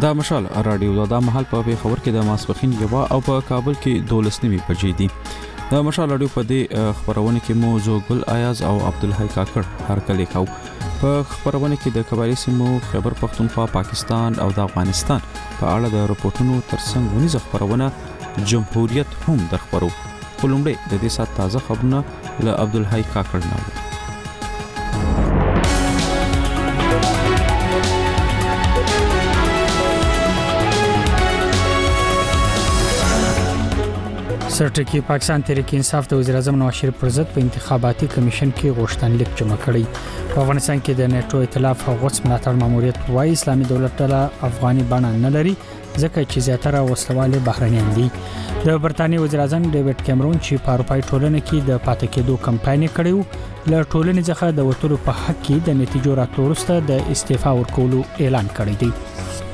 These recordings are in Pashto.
دا مشال رادیو دا محل په خبر کې د ماسپخین یو او په کابل کې 12 بجې دي. دا مشال رادیو په دې خبرونه کې مو زوګل ایاز او عبدالحی کاکړ هرکلی کو. په خبرونه کې د قبایلی سیمو خیبر پختونخوا، پاکستان او د افغانستان په اړه د رپورټونو ترڅنګ ونیزه خبرونه جمهوریت هم درخبرو. خلومړی د دې سات تازه خبرونه له عبدالحی کاکړ نه. سرټکی پاکستان تحریک انصاف د وزیر اعظم نواز شریف پر ضد په انتخاباتي کمیشن کې غوښتنلیک جمع کړی. په افغانستان کې د نیټو ائتلاف غوڅ ملاتړ ماموریت وايي اسلامي دولت ډله افغاني بڼه نه لري ځکه چې زیاتره وسلواله بهرنیان دي. د برتانیې وزیر اعظم ډیوډ کیمرون چې په اروپای ټولنه کې د پاتې کېدو کمپاین کړیو له ټولنې څخه د وټولو په حق کې د نتیجو راتلو وروسته د استعفا ورکولو اعلان کړی دی.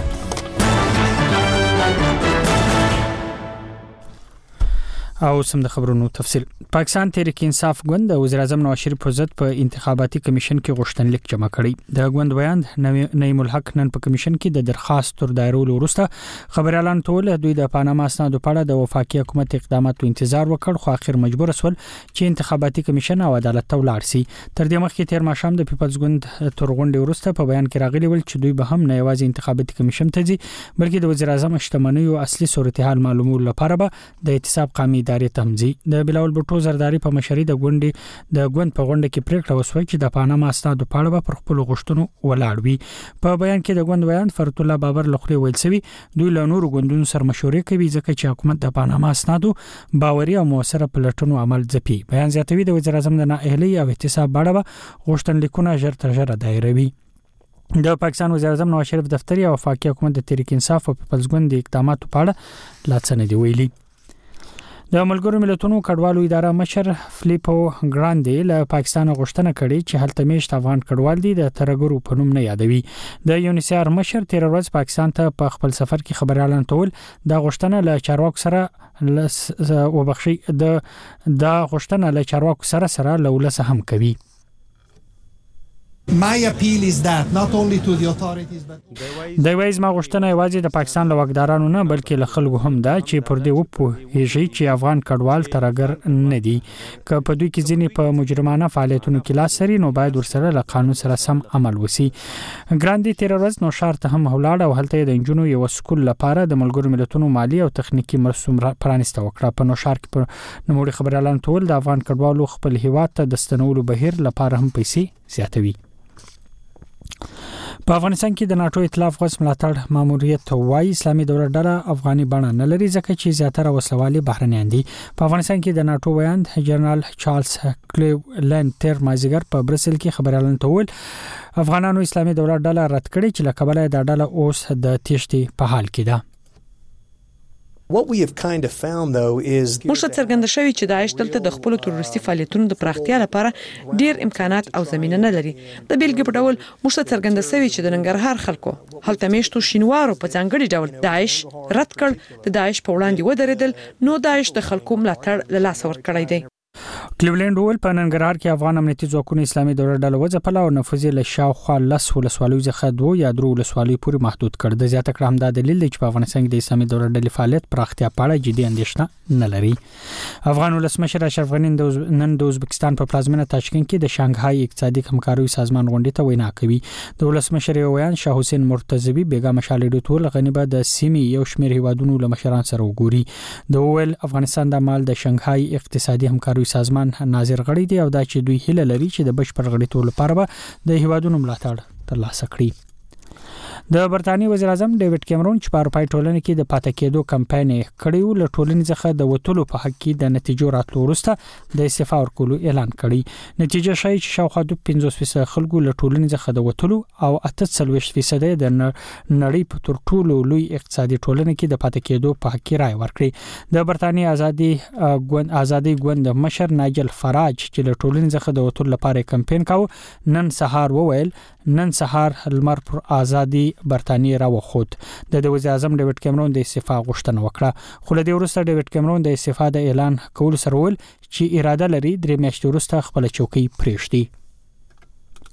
او سم د خبرونو تفصیل. پاکستان تحریک انصاف ګوند د وزیر اعظم نواز شریف پر ضد په انتخاباتي کمیشن کې غوښتنلیک جمع کړی. د ګوند بیان نعیم الحق نن په کمیشن کې د درخواست تر دایرولو وروسته خبريالان ټول دوی د پاناما اسنادو په اړه د وفاقي حکومت اقداماتو انتظار وکړ، خو اخر مجبور شول چې انتخاباتي کمیشن او عدالت ته ولاړ شي. تر دې مخکې تیر ماښام د پیپلز ګوند تر غونډې وروسته په بیان کې راغلي ول چې دوی به هم نه یوازې انتخاباتي کمیشن ته ځي بلکې د وزیر اعظم شتمنیو اصلي صورتحال معلومولو لپاره به د احتساب قومي ادارې تمځي. د بلاول بوټو زرداری په مشرۍ د ګوند په غونډه کې پریکړه وشوه چې د پاناما اسنادو په اړه پر خپل غوښتنو ولاړ وي. په بیان کې د ګوند بیان فرت الله بابر لخوا ویل شوی دوی له نورو ګوندونو سره مشورې کوي ځکه چې حکومت د پاناما اسنادو باوري او موثره پلټنو عمل ځپي. بیان زیاتوي د وزیر اعظم د نااهلي او احتساب باندې غوښتنلیکونه ژر تر ژره دایروي. د پاکستان وزیر اعظم نواز شریف دفتر او وفاقي حکومت د تحریک انصاف او پیپلز ګوند د اقداماتو په اړه لا څه نه دی ویلي. د ملګرو ملتونو کډوالو اداره مشر فلیپو ګراندي له پاکستان غوښتنه کړې چې هلته میشت افغان کډوال دي د ترګرو په نوم نه یادوي. د یونیسار مشر تیر ورځ پاکستان ته په خپل سفر کې خبريالان ټول د غوښتنه له چارواکو سره وبخشي د غوښتنه له چارواکو سره لولسه هم کوي. My appeal is that not only to the authorities but د وایز ما غوښتنه یوازې د پاکستان له واکدارانو نه بلکې له خلکو هم ده چې پر دې وپوهیږي چې افغان کډوال ترګر نه دي. که په دوی کې ځینې په مجرمانه فعالیتونو کې لاس لري نو باید ورسره له قانون سره سم عمل وشي. ګراندي تیر ورځ نو شهر ته هم ولاړ او هلته د انجونو یو سکول لپاره د ملګرو ملتونو مالی او تخنیکی مرستو پرانیسته وکړه. په نو شهر کې پر نوموړي خبريالان ټول د افغان کډوالو خپل هیواد ته د ستنولو بهیر لپاره هم پیسې زیاتوي. په افغانستان کې د ناتو ائتلاف غوښ ملاتړ ماموریت وايي اسلامي دولت ډله افغاني بڼه نه لري ځکه چې زیاتره وسلواله بهرنیان دي. په افغانستان کې د ناتو ویاند جنرال چارلز کلیولند تر مازیګر په برسل کې خبريالان ته ویل افغانانو اسلامي دولت ډله رد کړي چې له کبله د ډله اوس د تیښتې په حال کې ده. What we have kind of found though is موږ څرګنده شوی چې داعش دلته د خپل تروریستي فعالیتونو د پراختیا لپاره ډیر امکانات او زمينه نه لري. د بیلګې په ډول موږ څرګنده شوی چې د ننګرهار خلکو هلته میشتو شینوارو په ځانګړي ډول داعش رد کړ. د داعش په وړاندې ودرېدل نو داعش د خلکو ملاتړ له لاس ورکړی دی. کلیولند ول په ننګرهار کې افغان امنیتي ځواکونو اسلامي دولت ډله وځپله او نفوذ له شاوخوا لس ولسوالیو څخه 2 یا 3 ولسوالیو پورې محدود کړ. د زیاته کړه هم دا دلیل دی چې په افغانستان کې د اسلامي دولت ډلې فعالیت پراختیا په اړه جدي اندېښنه نه لري. افغان ولسمشر اشرف غني نن د ازبکستان په پلازمینه تاشکند کې د شانګهای اقتصادي همکارۍ سازمان غونډې ته وینا کوي. د ولسمشر ویان شاه حسین مرتضوی بیګا مشالې ټول غنی به د سیمې یو شمېر هیوادونو له مشران سره وګوري. د ویل افغانستان د مال د شانګهای اقتصادي همکارۍ سازمان ناظر غړي دي او دا چې دوی هیله لري چې د بشپړ غړیتوب لپاره به د هیوادونو ملاتړ ترلاسه کړي. د برتانیې وزیر اعظم ډیوډ کیمرون چې په اروپای ټولنه کې د پاتې کېدو کمپاین کړیو له ټولنې څخه د وټولو په حق کې د نتیجو راتلو وروسته د استعفا ورکولو اعلان کړی. نتیجه شای چې شاوخوا 50% خلکو له ټولنې څخه د وټولو او 48% د نړۍ په تر ټولو لوی اقتصادي ټولنه کې د پاتې کېدو په حق کې رائے ورکړي. د برتانیې ازادي ګوند مشر نایجل فراج چې له ټولنې څخه د وټولو لپاره کمپاین کاوه نن سهار وویل نن سهار المر پر ازادي برتانیې را وخوت. د وزیر اعظم ډیوډ کیمرون د استعفا غوښتنه وکړه خو له دې وروسته ډیوډ کیمرون د استعفا د اعلان کول سره ول چې اراده لري 3 میاشتې وروسته خپل چوکۍ پریږدي.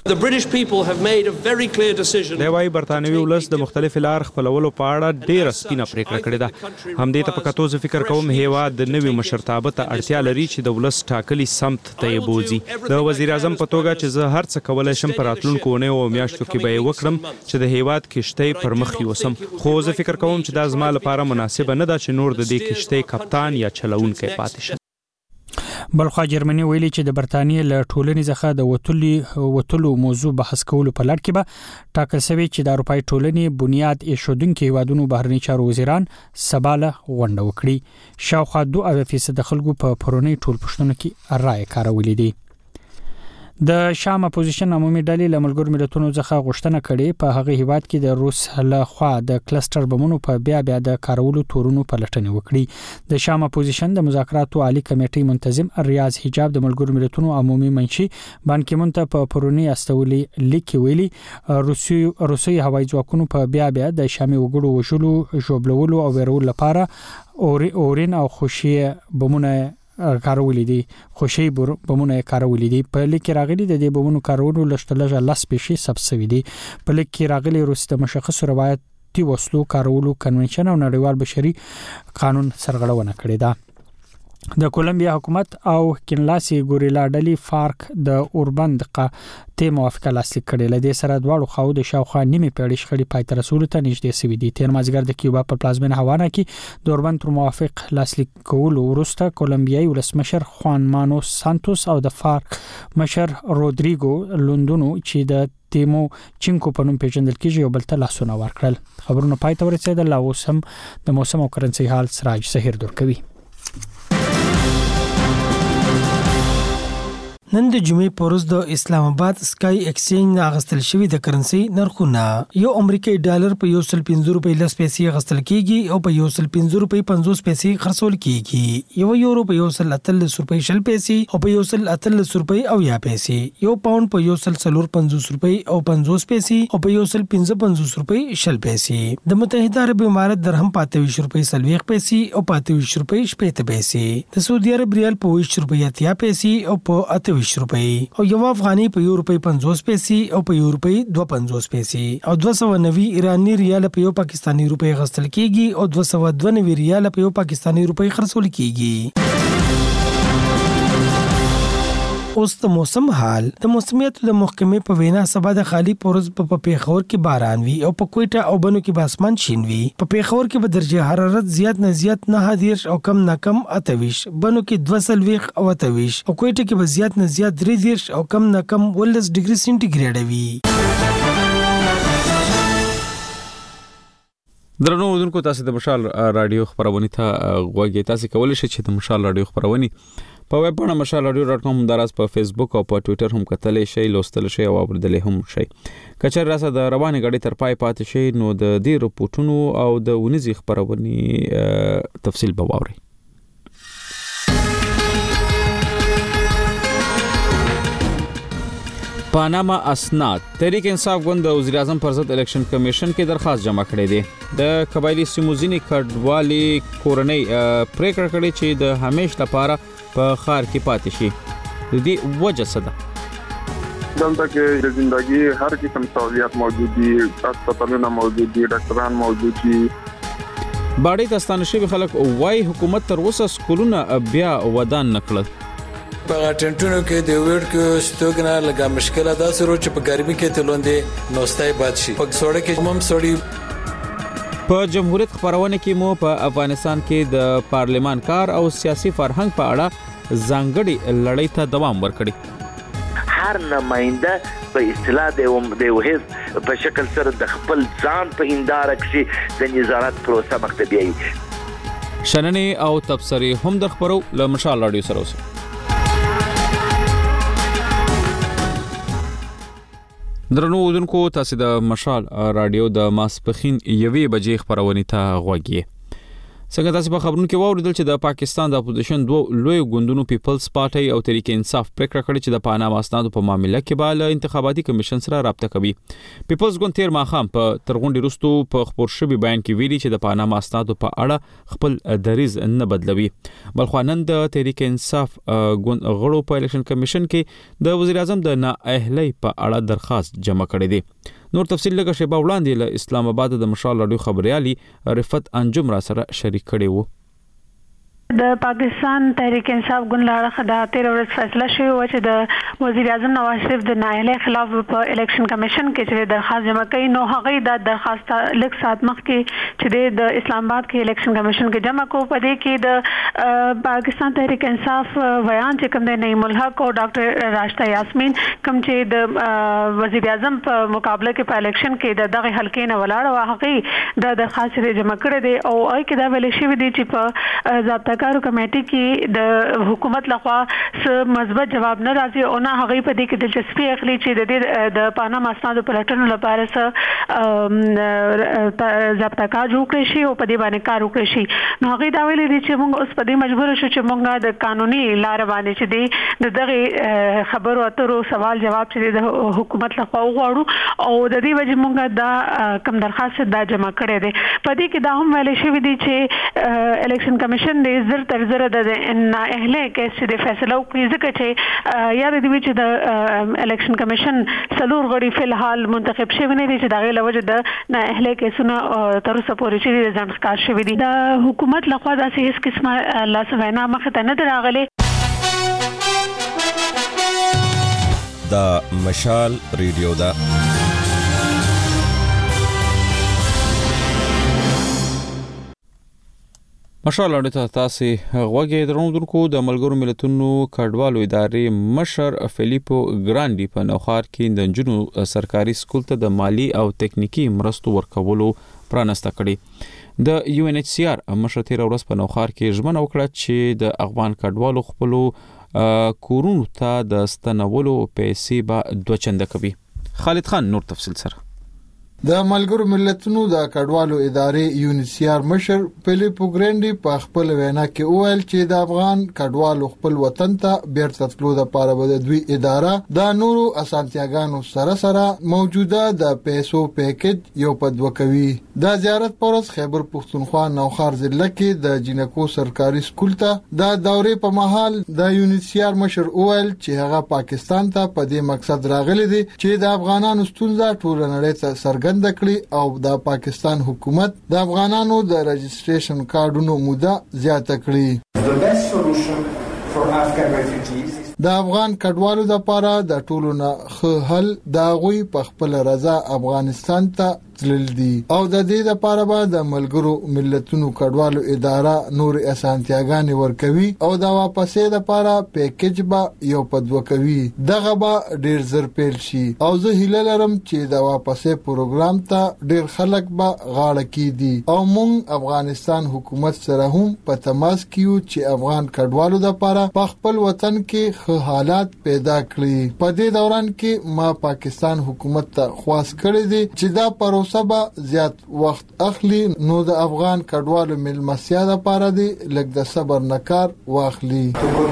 The British people have made a very clear decision. دی وايي برتانوي ولس د مختلف لار خپلولو په اړه ډیره سپینه پریکړه کړې ده. همدې ته په کتو زه فکر کوم هیواد د نوي مشرتابه ته اړتیا لري چې د ولس ټاکلي سمت ته یې بوځي. د وزیر اعظم په توګه چې زه هر څه کولای شم په راتلونکو اونیو او میاشتو کې به یې وکړم چې د هیواد کشتۍ پر مخ یوسم. خو زه فکر کوم چې دا زما لپاره مناسبه نه ده چې نور د دې کشتۍ کپتان یا چلوونکی پاتې شم. بلخوا جرمني ویلي چې د برتانیې له ټولنې څخه د وټلو موضوع بحث کولو په لړ کې به ټاکل شوی چې د اروپای ټولنې بنیاد ایښودونکو هیوادونو بهرنی چارو وزیران سباله غونډه وکړي. شاوخوا 2% خلکو په پرونی ټولپوښتنو کې رائے کارولې دي. د شام اپوزیشن عمومي ډلې له ملګرو ملتونو څخه غوښتنه کړې په هغه هیواد کې د روس له خوا د کلستر بمونو په بیا د کارولو تورونو په لټنه وکړي. د شام اپوزیشن د مذاکراتو عالی کمیټې منتظم ریاض حجاب د ملګرو ملتونو عمومي منشي بان کی مون ته په پرونی استولي لیک ویلي روسي هوایي ځواکونو په بیا د شامي وګړو وشلو جوړولو او ورول لپاره اورین او خوشي بمونه کارولې دي. خوشي بمونه کارولې دي. په لیک راغلي د دې بمونو کارولو لشتلجه لاس پېشي سبسوي دي. په لیک راغلي روس د مشخص روایتي وسلو کارولو کنونشن او نړیوال بشري قانون سرغړونه کړې ده. د کولمبیا حکومت او کینلاسي ګوریلا ډلې فارک د اوربند ته موافقه لاسلیک کړې. لدې سره دواړو خواو د شاوخوا نیمه پیړۍ شخړې پای ته رسول ته نږدې شوې دي. تیر مازیګر د کیوبا په پلازمینه هاوانا کې د اوربند تر موافق لاسلیک کولو وروسته کولمبیایي ولسمشر خوان مانو سانتوس او د فارک مشر رودریګو لوندونو چې د تیمو چینکو په نوم پیژندل کېږي یو بل ته لاسونه ورکړل. خبرونه پای ته ورسېدل. اوس هم د موسم او کرنسي حال سراج سحر درکوي. نن د جمعې پروز د اسلام آباد سکای ایکسچینج اغستل شوی د کرنسي نرخونه یو امریکایي ډالر په 1.50 روپۍ لس پیسې اغستل کیږي او په 1.50 روپۍ 50 پیسې خرڅول کیږي. یو یورو په 1.30 روپۍ 10 پیسې او په 1.30 روپۍ او یا پیسې. یو پاوند په 1.50 روپۍ او 50 پیسې او په 1.55 روپۍ 10 پیسې. د متحده عرب امارات درهم په 23 روپۍ 40 پیسې او په 23 روپۍ 70 پیسې. د سعودي عرب ریال په 20 روپۍ 80 پیسې او په 28 روپۍ او یو افغاني په یو روپۍ 50 پیسې او په یو روپۍ 52 پیسې او 290 ایرانی ریال په یو پاکستانی روپۍ غستل کیږي او 292 ریال په یو پاکستانی روپۍ خرڅول کیږي. اوس د موسم حال. د موسمیت د محکمې په وینا سبا د خالی پورز په پیښور کې باران وی او په کوټه او بنو کې باسمان شین وی. په پیښور کې به درجه حرارت زیات نه زیات 9 او کم نه کم 28، بنو کې 2 او 28 او کوټه کې به زیات نه زیات 3 او کم نه کم 19 ډیګري سنټیګریډ وی. درنو ودونکو تاسو د مشال رادیو خبرونه ته غوږی تاسو کولای شئ چې د مشال رادیو خبرونه په ویب باندې mashalradio.com دراز په فیسبوک او په ټوئیټر هم کتلې شئ، لوستل شئ او اوریدلې هم شئ. کچر راسه د روانه غړي تر پای پاتې شئ نو د دې رپورټونو او د ونیزي خبرونه تفصیل به واورئ. پاناما اسناد. تحریک انصاف ګوند د وزیر اعظم پر ضد الیکشن کمیشن کې درخواست جمع کړې ده. د قبایلی سیموزینی کډوالي کورنۍ پریکړه کړې چې د همیش لپاره په خار کې پاتې شي. د دې وجه څه ده؟ دلته کې د ژوندۍ هر قسم سہولیات موجود دي، هسپتالونه موجود دي، ډاکټران موجود دي. باندې تستانه شوی خلک وای حکومت تر اوسه سکولونه بیا ودان نکړل. په ټنټونو کې د ویډ کې ستوګنه لګا مشکله ده سره چې په ګرمي کې تلوندې نوستای باد شي. په سوړه کې هم سړی. په جمهوریت خبرونه کې مو په افغانستان کې د پارلمان کار او سیاسي فرهنګ په اړه ځانګړي لړۍ ته دوام ورکړي. هر نماینده په اصطلاح د وحیز په شکل سره د خپل ځان په انداره کې د نظارت پروسه مخته بیایي. شننې او تبصرې هم در خبرو له مشال رادیو سره اوسه. درنو ودونکو تاسو د مشال رادیو د ماسپخین یوې بجې خبرونه ته غوږی. څنګه تاسو په خبرونو کې واوریدل چې د پاکستان د اپوزیشن دوه لوی ګوندونو پیپلز پارټي او تحریک انصاف پریکړه کړې چې د پاناما اسنادو په معاملې کې به له انتخاباتي کمیشن سره رابطه کوي. پیپلز ګوند تیر ماخام په ترغونډي رستو په خبر شوی بیان کې ویلي چې د پاناما اسنادو په اړه خپل دریز نه بدلوي. بلخو نن د تحریک انصاف ګوند غړو په الیکشن کمیشن کې د وزیر اعظم د نااهلۍ په اړه درخواست جمع کړی دی. نور تفصیل لږه شیبه وړاندې له اسلام آباد د مشال رادیو خبريالي رفت انجم را سره شریک کړي وو. د پاکستان تحریک انصاف ګوند له اړخه د 13 ورځې فیصله شوی و چې د وزیر اعظم نواز شریف د نااهلۍ خلاف په الیکشن کمیشن کې چې درخواست جمع کړي نو هغه د درخواست لږ ساعت مخکې چې د اسلام آباد کې الیکشن کمیشن کې جمع کو پدې کې د پاکستان تحریک انصاف بیان چې کوم د نعیم الحق او ډاکټر راشده یاسمین کوم چې د وزیر اعظم په مقابله کې په الیکشن کې د دغه حلقې نه ولاړ او هغه د درخواست جمع کړي دي او اې کې دا ویل شوی دی چې په ضابطه کارو کمیټې کې د حکومت لخوا څه مثبت جواب نه راځي او نه هغه په دې کې دلچسپي اخلي چې د پاناما اسنادو پلټنو لپاره څه ضابطه کار جوړ کړي شي او په دې باندې کار وکړي شي. نو هغه دا ویلي دي چې موږ اوس په دې مجبور شو چې موږ د قانوني لار باندې چې د دغه خبرو اترو سوال جواب چې د حکومت لخوا وغواړو او د دې وجه موږ دا کم درخواست دا جمع کړی دی. په دې کې دا هم ویل شوی دی چې الیکشن کمیشن د زر تر زر د نااهلۍ کیس د فیصله وکړي ځکه چې یاد دی چې د الیکشن کمیشن څلور غړي په الحال منتخب شوی نه دي چې دغه لوجه د نااهلۍ کیسونه تر اوسه پورې چې ځان ښکار شوی دي. د حکومت لخوا داسې هیڅ قسمه لاسوینا مخه ته نه راغلي. دا مشال ریډیو دا مشال اړه تاسو غوږی درونکو د ملګرو ملتونو کډوالو ادارې مشر فلیپو ګرانډي په نوخار کې د جنو سرکاري سکول ته د مالی او تکنیکی مرستو ورکولو پرانسته کړي. د یو ان ایچ سی آر مشر تیر ورځ په نوخار کې ژمنه وکړه چې د افغان کډوالو خپلو کورونو ته د ستنولو پیسې به دوه چنده کوي. خالد خان نور تفصیل سره. د ملګرو ملتونو د کډوالو ادارې یونیسیار مشر فلیپو ګرانډي په خپل وینا کې وویل چې د افغان کډوالو خپل وطن ته بیرته تلو لپاره به د دوی اداره د نورو اسانتیاګانو سره موجوده د پیسو پیکیج یو پدوه کوي. د زیارت پرز خیبر پختونخوا نوخار ضلع کې د جنکو سرکاري سکول ته د دورې په مهال د یونیسیار مشر وویل چې هغه پاکستان ته په دې مقصد راغلي دي چې د افغانانو ستونزه ټول نړۍ ته څرګند کړي او د پاکستان حکومت د افغانانو د رجسټریشن کارډونو موده زیاته کړي. د افغان کډوالو لپاره د ټولو نه حل د غوي په خپل رضا افغانستان ته تلل دي او د دې لپاره به د ملګرو ملتونو کډوالو اداره نور اسانتیاګانې ورکوي او د واپسې لپاره پیکیج به یو پدوه کوي. دغه به ډیر زر پیل شي او زه هیله لرم چې د واپسې پروګرام ته ډیر خلک به غاړه کیدي او مونږ افغانستان حکومت سره هم په تماس کیو چې افغان کډوالو لپاره په خپل وطن کې ښه حالات پیدا کړي. په دې دوران کې ما پاکستان حکومت ته خواست کړی دی چې دا پروسه زیات وخت اخلي نو د افغان کډوالو ملمسیا لپاره دی لږ د صبر نکار واخلي.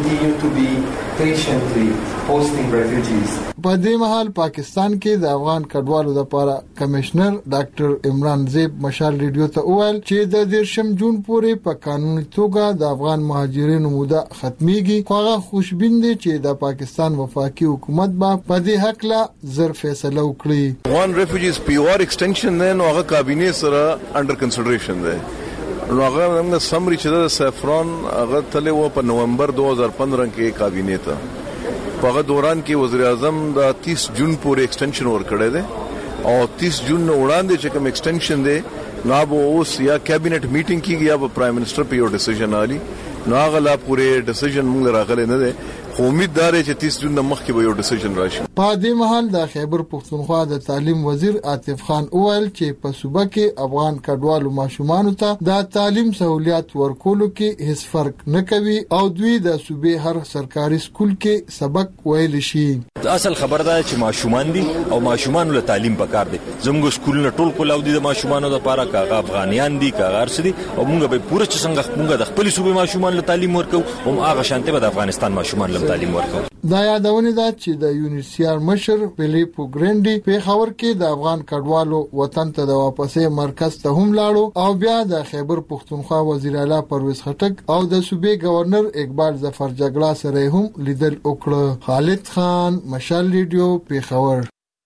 په دې مهال پاکستان کې د افغان کډوالو لپاره کمشنر ډاکټر عمران زیب مشال ریډیو ته وویل چې د 13 جون پورې په قانوني توګه د افغان مهاجرینو موده ختميږي خو هغه خوشبین دي چې د پاکستان وفاقي حکومت به په دې حق لا زر فیصله وکړي. افغان ریفیوجیز پیور ایکسټنشن نه نو هغه کابینه سره انډر کنسیډریشن ده. نو هغه موږ سمري چې د سفران هغه تله و په نومبر 2015 کې کابینه ته په هغه دوران کې وزیر اعظم د 30 جون پورې ایکسټنشن ورکړی دی او 30 جون نو وړاندې چې کوم ایکسټنشن دی نو به اوس یا کابینټ میټینګ کیږي یا به پرایم منسٹر په یو ډیسیژن علي نو هغه لا پورې ډیسیژن موږ راغلی نه دی خو امید دار چې 30 جون مخکې به یو ډیسیژن راشي. په دې مهال د خیبر پښتونخوا د تعلیم وزیر عاطف خان وویل چې په صوبه کې افغان کډوالو ماشومانو ته د تعلیم سہولیات ورکولو کې هیڅ فرق نه کوي او دوی د صوبې هر سرکاري سکول کې سبق ویل شي. اصل خبر ده چې ماشومان دي او ماشومان له تعلیم پکار دي. زموږ سکولونه ټول کولاو دي د ماشومانو لپاره، کاغه افغانیان دي کاغه ارسدي او موږ به پوره چې څنګه موږ د خپل صوبې ماشومان له تعلیم ورکو او هغه شانته به د افغانستان ماشومان له تعلیم ورکو. دا یادونه ده چې د یونیسیار مشر فلیپو ګرانډي په خبر کې د افغان کډوالو وطن ته د واپسې مرکز ته هم لاړو او بیا د خیبر پښتونخوا وزیر اعلی پرویز خټک او د صوبې گورنر اقبال ظفر جګړه سره هم لیدل وکړه. خالد خان، مشال ریډیو، پیښور.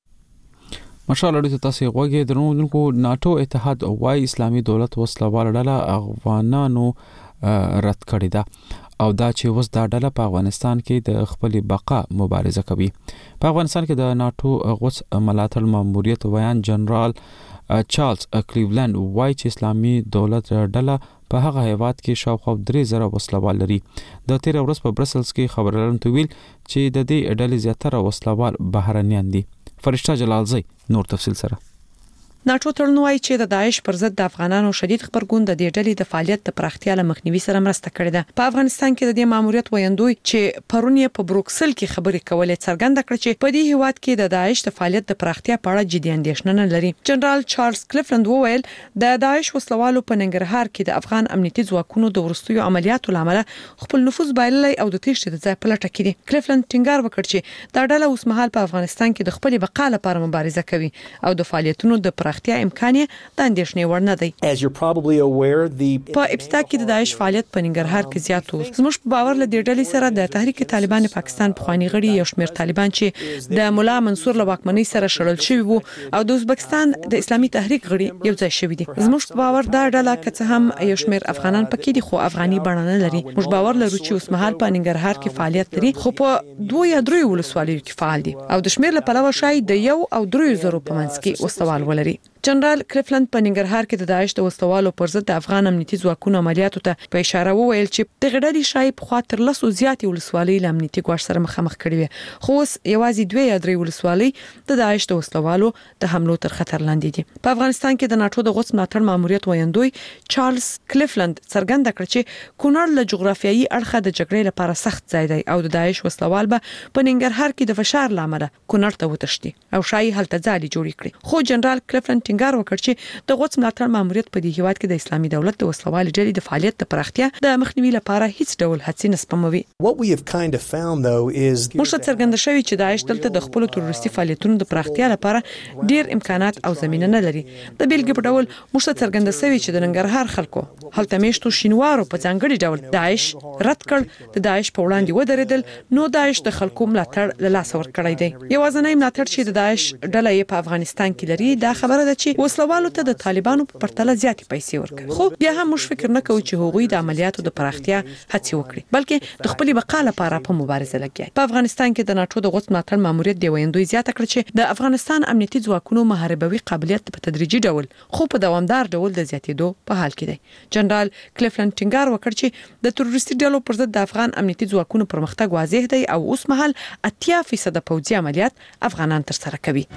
مشال اړیته تاسو غوږی درنونکو ناتو اتحاد او وايي اسلامي دولت وسلوال ډله افغانانو رد کړی ده او دا چې وس دا ډله په افغانستان کې د خپل بقا مبارزه کوي. په افغانستان کې د ناتو غوث ملاتړ ماموریت ویان جنرال چارلز کلیولند وايي چې اسلامي دولت ډله په هغه هیواد کې شاوخوا 3000 وسلوال لري. د 13 ورځ په برسلز کې خبرلارانو ویل چې د دې ډلې زیاتره وسلوال بهرنیان دي. فرشته جلالزی نور تفصیل سره. ناتو تړون وايي چې د داعش پر ضد د افغانانو شدید خبرګون د دې ډلې د فعالیت د پراختیا له مخنیوي سره مرسته کړې ده. په افغانستان کې د دې ماموریت ویاندوی چې پرون یې په بروکسل کې خبرې کولې څرګنده کړ چې په دې هیواد کې د داعش د فعالیت د پراختیا په اړه جدي اندېښنه نه لري. جنرال چارلز کلیفلند وویل د داعش وسلوالو په ننګرهار کې د افغان امنیتي ځواکونو د ورستیو عملیاتو لامل خپل نفوذ بایللی او د تېښتې د ځای په لټه کې دي. کلیفلند ټینګار وکړ چې دا ډله اوس مهال په افغانستان کې د خپل بقا لپاره مبارزه کوي او د فعالیتونو د پراختیا امکان د اندېښنې وړ نه دی. په ابتدا کې د داعش فعالیت په ننګرهار کې زیات و. زموږ په باور له دې ډلې سره د تحریک طالبان پاکستان پخوانی غړي یو شمېر طالبان چې د مولا منصور له واکمنۍ سره شړل شوی وو او د ازبکستان د اسلامي تحریک غړي یو ځای شوی دي. زموږ په باور دا ډله که څه هم یو شمېر افغانان پکې دي خو افغاني بڼه نه لري. موږ باور لرو چې اوس مهال په ننګرهار کې فعالیت لري خو په 2 یا 3 ولسوالیو کې فعال دي او د شمېر له پلوه شاید د 1 او 3 زرو په منځ کې وسوال ولري. جنرال کلیفلند په ننګرهار کې د داعش د وسوالو پر ضد د افغان امنیتي ځواکونو عملیاتو ته په اشاره وویل چې د غړډي شای په خاطر لاسو زیاتې ولسوالۍ له امنیتي ګواښ سره مخامخ کړي وي خو اوس یوازې 2 یا 3 ولسوالۍ د داعش د وسوالو د حملو تر خطر لاندې دي. په افغانستان کې د ناتو د غوث ملاتړ ماموریت ویاندوی چارلز کلیفلند څرګنده کړ چې کونړ له جغرافیایي اړخه د جګړې لپاره سخت ځای دی او د داعش وسوال به په ننګرهار کې د فشار لامل کونړ ته وتښتي او شای هلته ځالي جوړ کړي. خو جنرال کلیفلند ټینګار وکړ چې د غوث ملاتړ ماموریت په دې هیواد کې د اسلامي دولت د وسلوال ډلې د فعالیت د پراختیا د مخنیوي لپاره هیڅ ډول هڅې نه سپموي. موږ څرګنده شوی چې داعش دلته د خپل تروریستي فعالیتونو د پراختیا لپاره ډیر امکانات او زمينه نه لري. د بیلګې په ډول موږ څرګنده شوی چې د ننګرهار خلکو هلته میشتو شینوارو په ځانګړي ډول داعش رد کړ. د داعش په وړاندې ودرېدل نو داعش د خلکو ملاتړ له لاس ورکړی دی. یوازینی ملاتړ چې د داعش ډله یې په افغانستان کې لري دا خبره ده چې وسلوالو ته د طالبانو په پرتله زیاتې پیسې ورکوي. خو بیا هم موږ فکر نه کوو چې هغوی د عملیاتو د پراختیا هڅې وکړي بلکې د خپل بقا لپاره په مبارزه لګي. په افغانستان کې د ناتو د غوث ملاتړ ماموریت دی ویندوی زیاته کړ چې د افغانستان امنیتي ځواکونو محاربوي قابلیت په تدریجي ډول خو په دوامدار ډول د زیاتېدو په حال کې دی. جنرال کلیفلند ټینګار وکړ چې د تروریستي ډلو پر ضد د افغان امنیتي ځواکونو پرمختګ واضح دی او اوس مهال 80% پوځي عملیات افغانان تر سره کوي.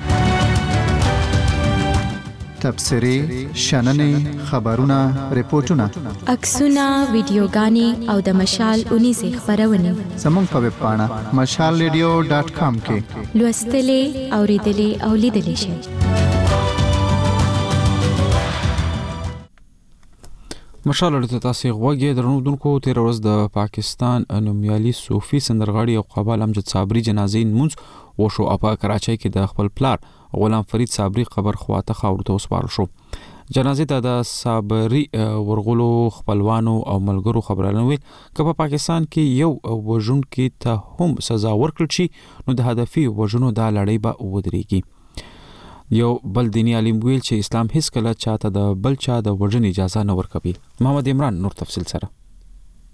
تبصرې، شننې، خبرونه، ریپورتونه، عکسونه، ویډیوګانې او د مشال 19 خبرونه زموږ په ویب پاڼه mashalradio.com کې لوستلې، اوریدلې او لیدلې شئ. مشال اړیته تاسو غوږی درنودونکو 13 ورځ د پاکستان نومیالي صوفي سندرغاړي او قبال امجد صابری جنازې منځ وشو. په کراچۍ کې د خپل پلار غلام فرید صابری قبر خواته خاورته وسپارل شو. جنازې ته د صابری ورغلو خپلوانو او ملګرو خبرونه ویل چې په پاکستان کې یو وژونکي ته هم سزا ورکړل شي نو د هدفي وژنو د لړۍ به ودرېږي. یو بل دینی عالم ویل چې اسلام هیڅ کله چاته د بل چا د وژنې اجازه نه ورکوي. محمد عمران نور تفصیل سره.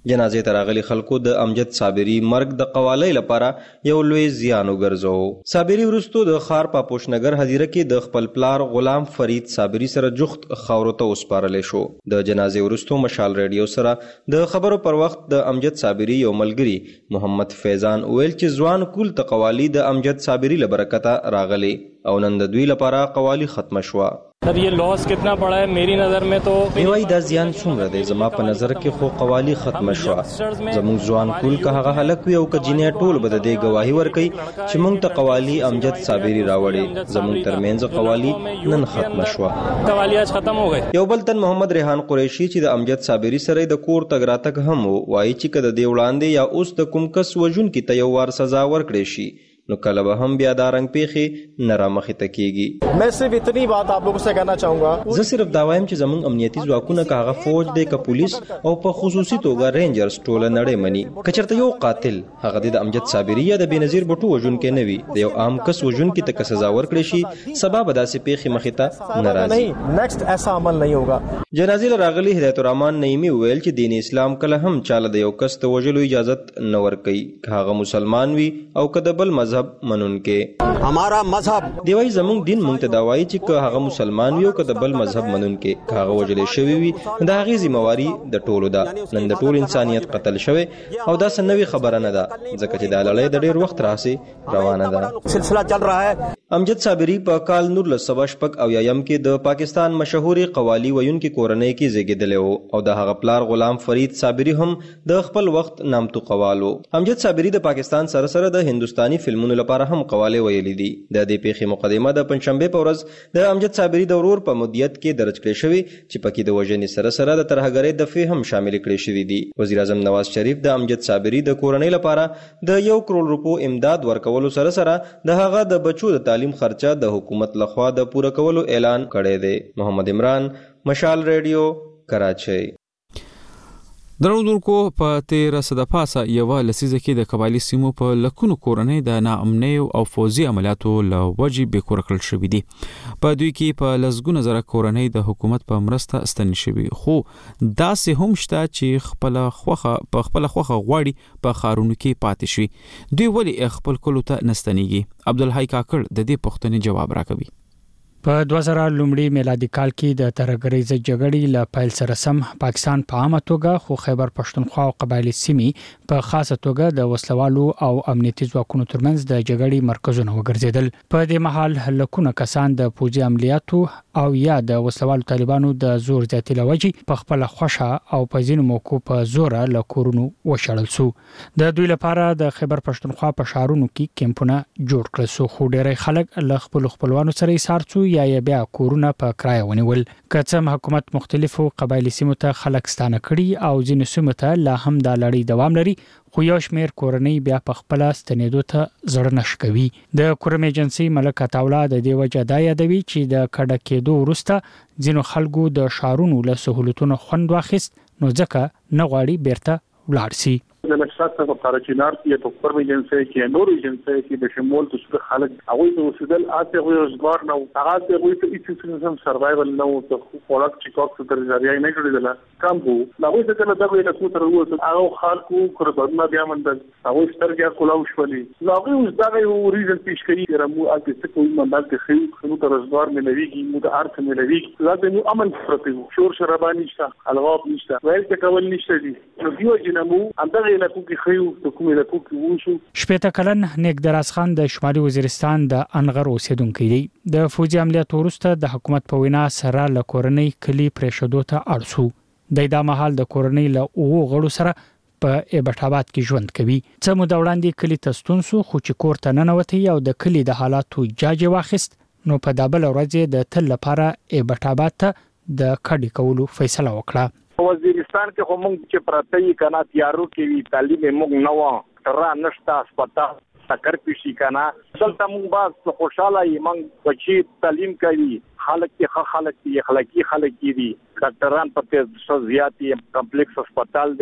جنازې ته راغلي خلکو د امجد صابري مرګ د قوالۍ لپاره یو لوی زیان وګرځاوه. صابري وروسته د ښار په پوشنګر هدیره کې د خپل پلار غلام فرید صابري سره جخت خاورو ته وسپارلی شو. د جنازې وروسته مشال ریډیو سره د خبرو پر وخت د امجد صابري یو ملګري محمد فیضان ویل چې ځوان کول ته قوالي د امجد صابري له برکته راغلي او نن د دوی لپاره قوالي ختمه شوه. Sir ये loss कितना बड़ा है मेरी नज़र में तो وای دا زیان څومره دی زما په نظر کې خو قوالی ختمه شوه. زموږ ځوان کول که هغه هلک وي او که جینۍ ټول به د دې ګواهي ورکوي چې موږ ته قوالی امجد صابري راوړې. زموږ ترمنځ قوالی نن ختمه شوه. قوالی آج ختم हो गई. یو بل تن محمد ریحان قریشي چې د امجد صابري سره د کور تګ راتګ هم وایي چې که د دې وړاندې یا اوس د کوم کس وژونکي ته یو وار سزا ورکړی شي نو کله به هم بیا دا رنګ پیښې نه رامخې ته کیږي. मैं सिर्फ इतनी बात आप लोगों से कहना चाहूंगा زه صرف دا وایم چې زموږ امنیتي ځواکونه که هغه فوج دی که پولیس او په خصوصي توګه رینجرز ټوله نړۍ مني که چېرته یو قاتل هغه د امجد صابري یا د بېنظیر بټو وژونکی نه وي د یو عام کس وژونکي ته که سزا ورکړی شي سبا به داسې پیښې مخې ته نه راځي. नेक्स्ट ऐसा अमल नहीं होगा. جنازې له راغلي هدایت الرحمن نعیمي وویل چې دین اسلام کله هم چاله د یو کس ته وژلو اجازت نه ورکوي که هغه مسلمان وي او که د بل مذهب منونکی. हमारा मजहब دی وایي زموږ دین موږ ته دا وایي چې که هغه مسلمان وي او که د بل مذهب منونکی که هغه وژلی شوی وي د هغې ذمهواري د ټولو ده. نن د ټول انسانیت قتل شوی او دا څه نوې خبره نه ده ځکه چې دا لړۍ د ډېر وخت راهیسې روانه ده. سلسله چل رहा है. امجد صابري په کال 1986 کې د پاکستان مشهوري قوالی ویونکي کورنۍ کې زیږېدلی و او د هغه پلار غلام فرید صابري هم د خپل وخت نامتو قوال و. امجد صابري د پاکستان سره سره د هندوستاني فلمونو لپاره هم قوالی ویلي دي. د دې پیښې مقدمه د پنځشنبه په ورځ د امجد صابري د ورور په مدیریت کې درج کړې شوې چې پکې د وژنې سره سره د ترهګرۍ دفعې هم شامل کړې شوې دي. وزیر اعظم نواز شریف د امجد صابري د کورنۍ لپاره د 1 کروڑ روپو امداد ورکولو سره سره د هغه د بچو د تعلیم خرچه د حکومت لخوا د پوره کولو اعلان کړی دی. محمد عمران، مشال ریډیو، کراچۍ. درودونکو په 13 د پاسه یو لسیزه کې د قبایلی سیمو په لکونو کورنۍ د ناامنۍ او فوزي عملیاتو له وجې بې کوره کړل شوې دي. په دوی کې په لسګونه زره کورنۍ د حکومت په مرسته ستنې شوي خو داسې هم شته چې خپل خوخه غواړي په ښارونو کې پاتې شي. دوی ولې خپل کلو ته نستنیږي؟ عبدالحی کاکړ د دې پوښتنې جواب راکوي. په 2000 لومړي میلادي کال کې د ترهګرۍ ضد جګړې له پیل سره سم پاکستان په عامه توګه خو خیبر پښتونخوا او قبایلی سیمې په خاصه توګه د وسلوالو او امنیتي ځواکونو ترمنځ د جګړې مرکزونه وګرځیدل. په دې مهال لکونه کسان د پوځي عملیاتو او یا د وسلوالو طالبانو د زور زیاتي لوجې په خپل خوښه او په ځینو موکو په زور له کورونو وشړل سو. د دوی لپاره د خیبر پښتونخوا په شهرونو کې کیمپونه جوړ کړل سو خو ډېری خلک له خپلوانو سره ایثار سو یا بیا کورونه په کرایه ونیول. که څه حکومت مختلفو قبایلی سیمو ته خلک ستانه کړي او ځینو سیمو ته لا هم د لړۍ دوام لري خو یو شمیر کورنۍ بیا په خپل ستنېدو ته زړه نش کوي. د کورم ایجنسی ملک عطاوله د دې وجه دا یادوي چې د کډه کېدو وروسته ځینو خلکو د شهرونو له سہولتونو خوند واخیست نو ځکه نه غواړي بیرته ولاړ شي. د لښکر په کارچینار کې په کورم ایجنسی کې نور ایجنسی کې د شمول د خلک هغه د وسیدل اته روزګار نه هغه د وې ته هیڅ څه سروایول نه او ته خوراک چې کوڅه تر ځای نه جوړیدل کم وو نو څه کله دا ویل څو تر وو هغه خلکو قربانه بیا مندل هغه سترګیا کولاو شولې نو هغه اوس دا یو ریزن پیش کړي رمو اته څه کوم مندل کې خو تر روزګار ملويږي مو د ارث ملويږي دا د امن پرته شور شرابانی نشته الغاب نشته ویل څه کول نشته دي نو دیو جنمو اندغه شپېته کلن نیک دراز خان د شمالي وزیرستان د انغر اوسیدونکی دی. د فوجي عملیاتو وروسته د حکومت په وینا سره له کورنۍ کلی پرېښودو ته اړ سو. د مهال د کورنۍ له اوو غړو سره په ایبټ آباد کې ژوند کوي. څه موده وړاندې کلی ته ستون سو خو چې کور ته ننوتی او د کلی د حالاتو جاج واخیست نو په دابل ورځ د تل لپاره ایبټ آباد ته د کډې کولو فیصله وکړه. وزیرستان کې هم چې پرته کنا تیارو کې وی تعلیم موږ نو تر نشتا هسپتال تکر پیشي کنا دلته موږ با خوشاله یمن بچي تعلیم کوي خلک اخلاقی دي ډاکټران په زیاتی کمپلیکس هسپتال دی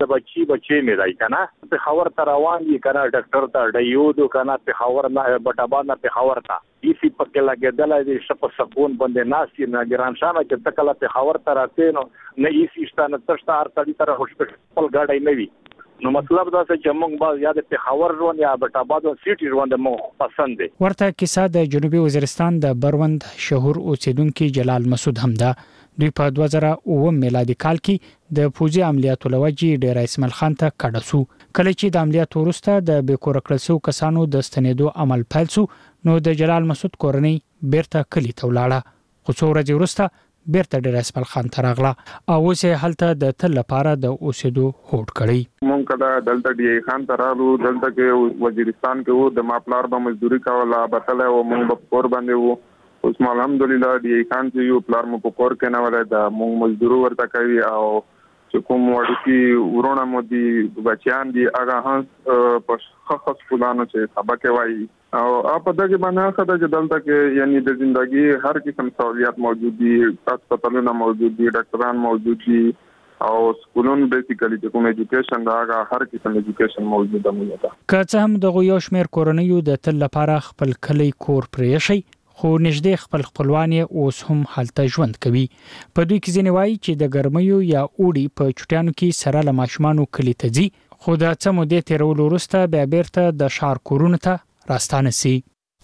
د بچي مې راي کنه په خبر تر روان دي کنه ډاکټر ته ډیودو کنه په خبر نه بټابانه په خبر تا ایسی پکې لګیدل دي شپ سکون باندې ناسي نه ګران شانه چې تکله په خبر تر راته نه ایسی شتانه تشته هر تړي تر هوسپټل غاډي نه وي نو مطلب دا چې موږ باز یاد په خبر ژوند یا بټاباد سیټي ژوند مو پسند دي. ورته کیسه د جنوبي وزیرستان د بروند شهور اوسیدونکو جلال مسعود همدا دوی په 2009 میلادي کال کې د فوجي عملیاتو لوجې ډیر اسماعیل خان ته کډسو. کله چې د عملیاتو وروسته د بیکور کړسو کسانو د ستنېدو عمل پیل شو نو د جلال مسعود کورنۍ بیرته کلی ته ولاړه. خو څو ورځې وروسته بیرته ډیر اسماعیل خان ته راغله او اوس هلته د تل لپاره د اوسېدو هوډ کړی. مونږ کله دلته دی خان ترالو دلته کې وزیرستان کې وو د ماپلار به مزدوري کوله بتله او مونږ په کور باندې وو. اوس الحمدلله دی خان چې یو پلار مو په کور کې نه ولای دا مونږ مزدورو ورته کوي او چې کوم وړي ورونه مو دي بچیان دي هغه هم په خاص فلانو چې سبق وایي او په دغه باندې خدای چې دلته کې یعنی د ژوندۍ هر قسم سہولیات موجود دي هسپتالونه موجود دي ډاکټران موجود دي او سکولون بیسیکلی چې کوم ایجوکیشن دا هر قسم ایجوکیشن موجود ده. که څه هم د یو شمېر کورنیو د تل لپاره خپل کلی کور پرې شي خو نږدې خپلوان یې اوس هم حالته ژوند کوي. په دوی کې ځینې وایي چې د ګرمیو یا اوړي په چټیانو کې سره له ماشومانو کلی ته ځي خو د څه مودې تیرولو وروسته بیا بیرته د ښار کورونو ته راستانه سي.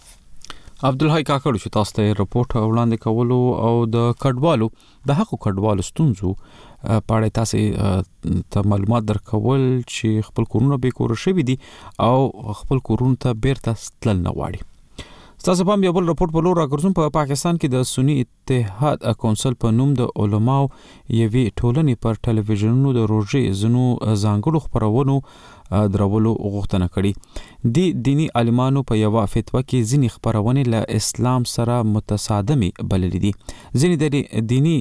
عبدالحی کاکړ چې تاسو ته رپورټ وړاندې کولو او د کډوالو د حقوقو کډوالو ستونزو په اړه تاسو ته معلومات درکول چې خپل کورونه به کور شوي دي او خپل کورونه ته بیرته ستل نه غواړي. تاسو په یو بل رپورټ په لور راګرځم. په پاکستان کې د سنی اتحاد کونسل په نوم د علماو یوې ټولنې پر ټلویزیونونو د روزي زنو ځانګړو خبرونو درولو غوښتنه کړې. د دینی عالمانو په یو فتوا کې ځینې خبرونه له اسلام سره متصادمې بللې دي. ځینې د دینی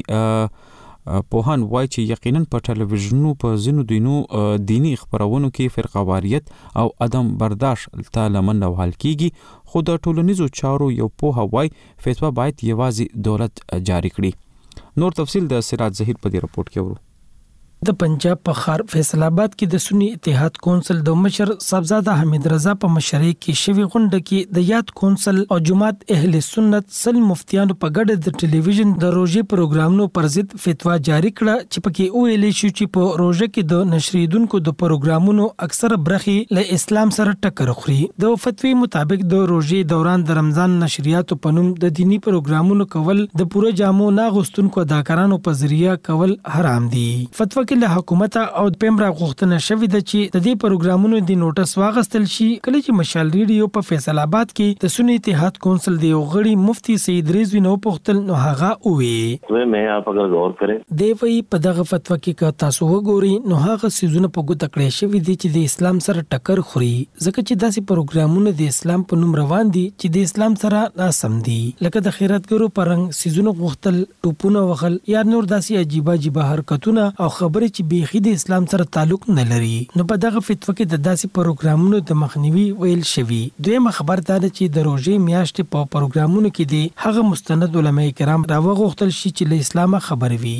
پوهان وایي چې یقینا په ټلویزیونونو په ځینو دینی خبرونو کې فرقواریت او عدم برداشت ته لمن وهل کیږي خو د ټولنیزو چارو یو پوها وایي فتوا باید یوازې دولت جاری کړي. نور تفصیل د سراج ظهیر په دې رپورت کې ورو. د پنجاب په ښار فیصل آباد کې د سنی اتحاد کونسل د مشر صاحبزاده حمید رضا په مشرۍ کې شوی غونډه کې د یاد کونسل او جماعت اهل سنت سل مفتیانو په ګډه د ټلویزیون د روزي پروګرامونو پر ضد فتوا جاری کړه چې پکې ویل شو چې په روزه کې د نشریدونکو د پروګرامونو اکثره برخې له اسلام سره ټکر خوري. د فتوی مطابق د روزي دوران د رمضان نشریاتو په نوم د دینی پروګرامونو کول د پوره جامو ناغستونکو اداکارانو په ذریعہ کول حرام دي. فتوا کې له حکومت او پیمرا غوښتنه شوې ده چې د دې پروګرامونو د نوټس واغستل شي. کله چې مشال ریډیو په فیصل آباد کې د سنی اتحاد کونسل د یو غړي مفتی سید رضوی نو پختل نو هغه وې مې اپ اگر غور کړي دی وی په دغه فتوا کې که تاسو وګورئ نو هغه سيزونه په ګوت کړی شوی دي چې د اسلام سره ټکر خوري ځکه چې داسې پروګرامونه د اسلام په نوم روان دي چې د اسلام سره ناسم دي لکه د خیراتګرو پرنګ سيزونه غوښتل ټوپونه وخل یا نور داسې عجیب حرکتونه او خبرې چې بیخي د اسلام سره تعلق نه لري. نو په دغه فتوا کې د داسې پروګرامونو د مخنیوي ویل شوی. دویمه خبر دا ده چې د روزي میاشتې په پروګرامونو کې دي هغه مستند علماء کرام راوغوښتل شي چې له اسلامه خبر وي.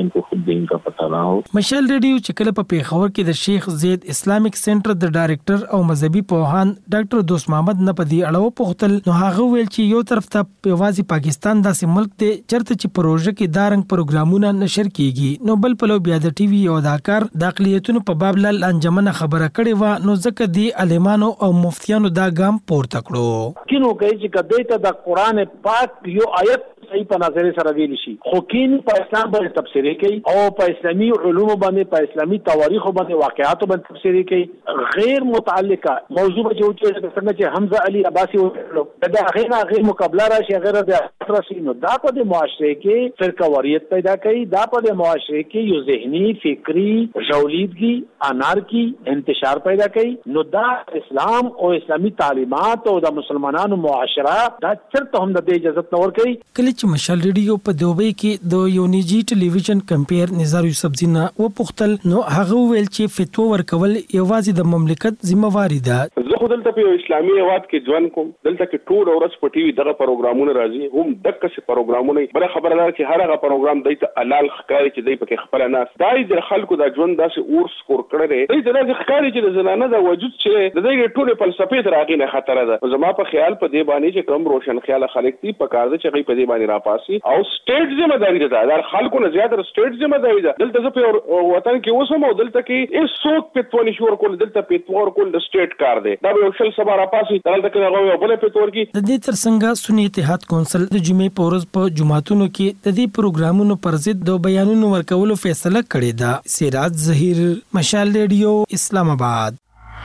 مشال ریډیو چې کله په پیښور کې د شیخ زید اسلامیک سنټر د ډایریکټر او مذهبي پوهان ډاکټر دوست محمد نه پدی اړه پوښتل نو هغه ویل چې یو طرف ته یوازې پاکستان داسې ملک دی چرته چې پروژه کې دارنګ پروګرامونه نشر کیږي نو بل په لو بیا د ټي وي او اداکار د اقلیتونو په باب لال انجمنه خبره کړې و نو ځکه دی علمانو او مفتیانو دا ګام پورته کړو. کینو کوي چې کدی ته د قران پاک یو آیت صحیح په نظر سره ویل شي خو کین په اسلام باندې تفسیر کوي او په اسلامي علوم باندې په اسلامي تواریخ باندې واقعات باندې تفسیر کوي غیر متعلقه موضوع به جوړ چې څنګه چې حمزه علي عباسي وکړو دا غیر مقابله راشي غیر د راشي نو دا په معاشره کې فرقواریت پیدا کوي دا په معاشره کې یو ذهني فکری جولیدگی انارکی انتشار پیدا کوي نو دا اسلام او اسلامي تعلیمات او د مسلمانانو معاشره دا چرته هم د اجازه نور کوي. چې مشال ریډیو په دوبۍ کې د یو نجی ټلویزیون کمپیر نزار یوسف زینا و پختل نو هغه ویل چې فتوا ورکول یوازې د مملکت ذمہواری ده. زه خو دلته په اسلامي هواد کې ځوان کوم دلته کې ټول ورځ په ټي وي دغه پروګرامونه راځي هم دغه څه پروګرامونه بل خبره ده چې هر هغه پروګرام دایته حلال ښکاري چې دای په خپل ناس دای د خلکو د ژوند داسې اور سکور کړی دی دای د ښکاري چې د زنانه د وجود چې د دې ټول فلسفه تراغي نه خطر ده زما په خیال په دې باندې چې کوم روشن خیال خلک دي په کار ده چې غي په دې باندې راپاسي او سټیټ ذمہ داری ده دا خلکو نه زیات سټیټ ذمہ داری ده دلته په وطن کې اوسم او دلته کې هیڅ څوک په تونی شور کول دلته په تور کول د سټیټ کار دی دا یو شل سبا راپاسي دلته کې هغه بل په تور کې د دې ترڅنګ سنی اتحاد کونسل د جمعې په ورځ په جمعاتونو کې د دې پروګرامونو پر ضد د بیانونو ورکولو فیصله کړې ده سراج ظهیر مشال ریډیو اسلام آباد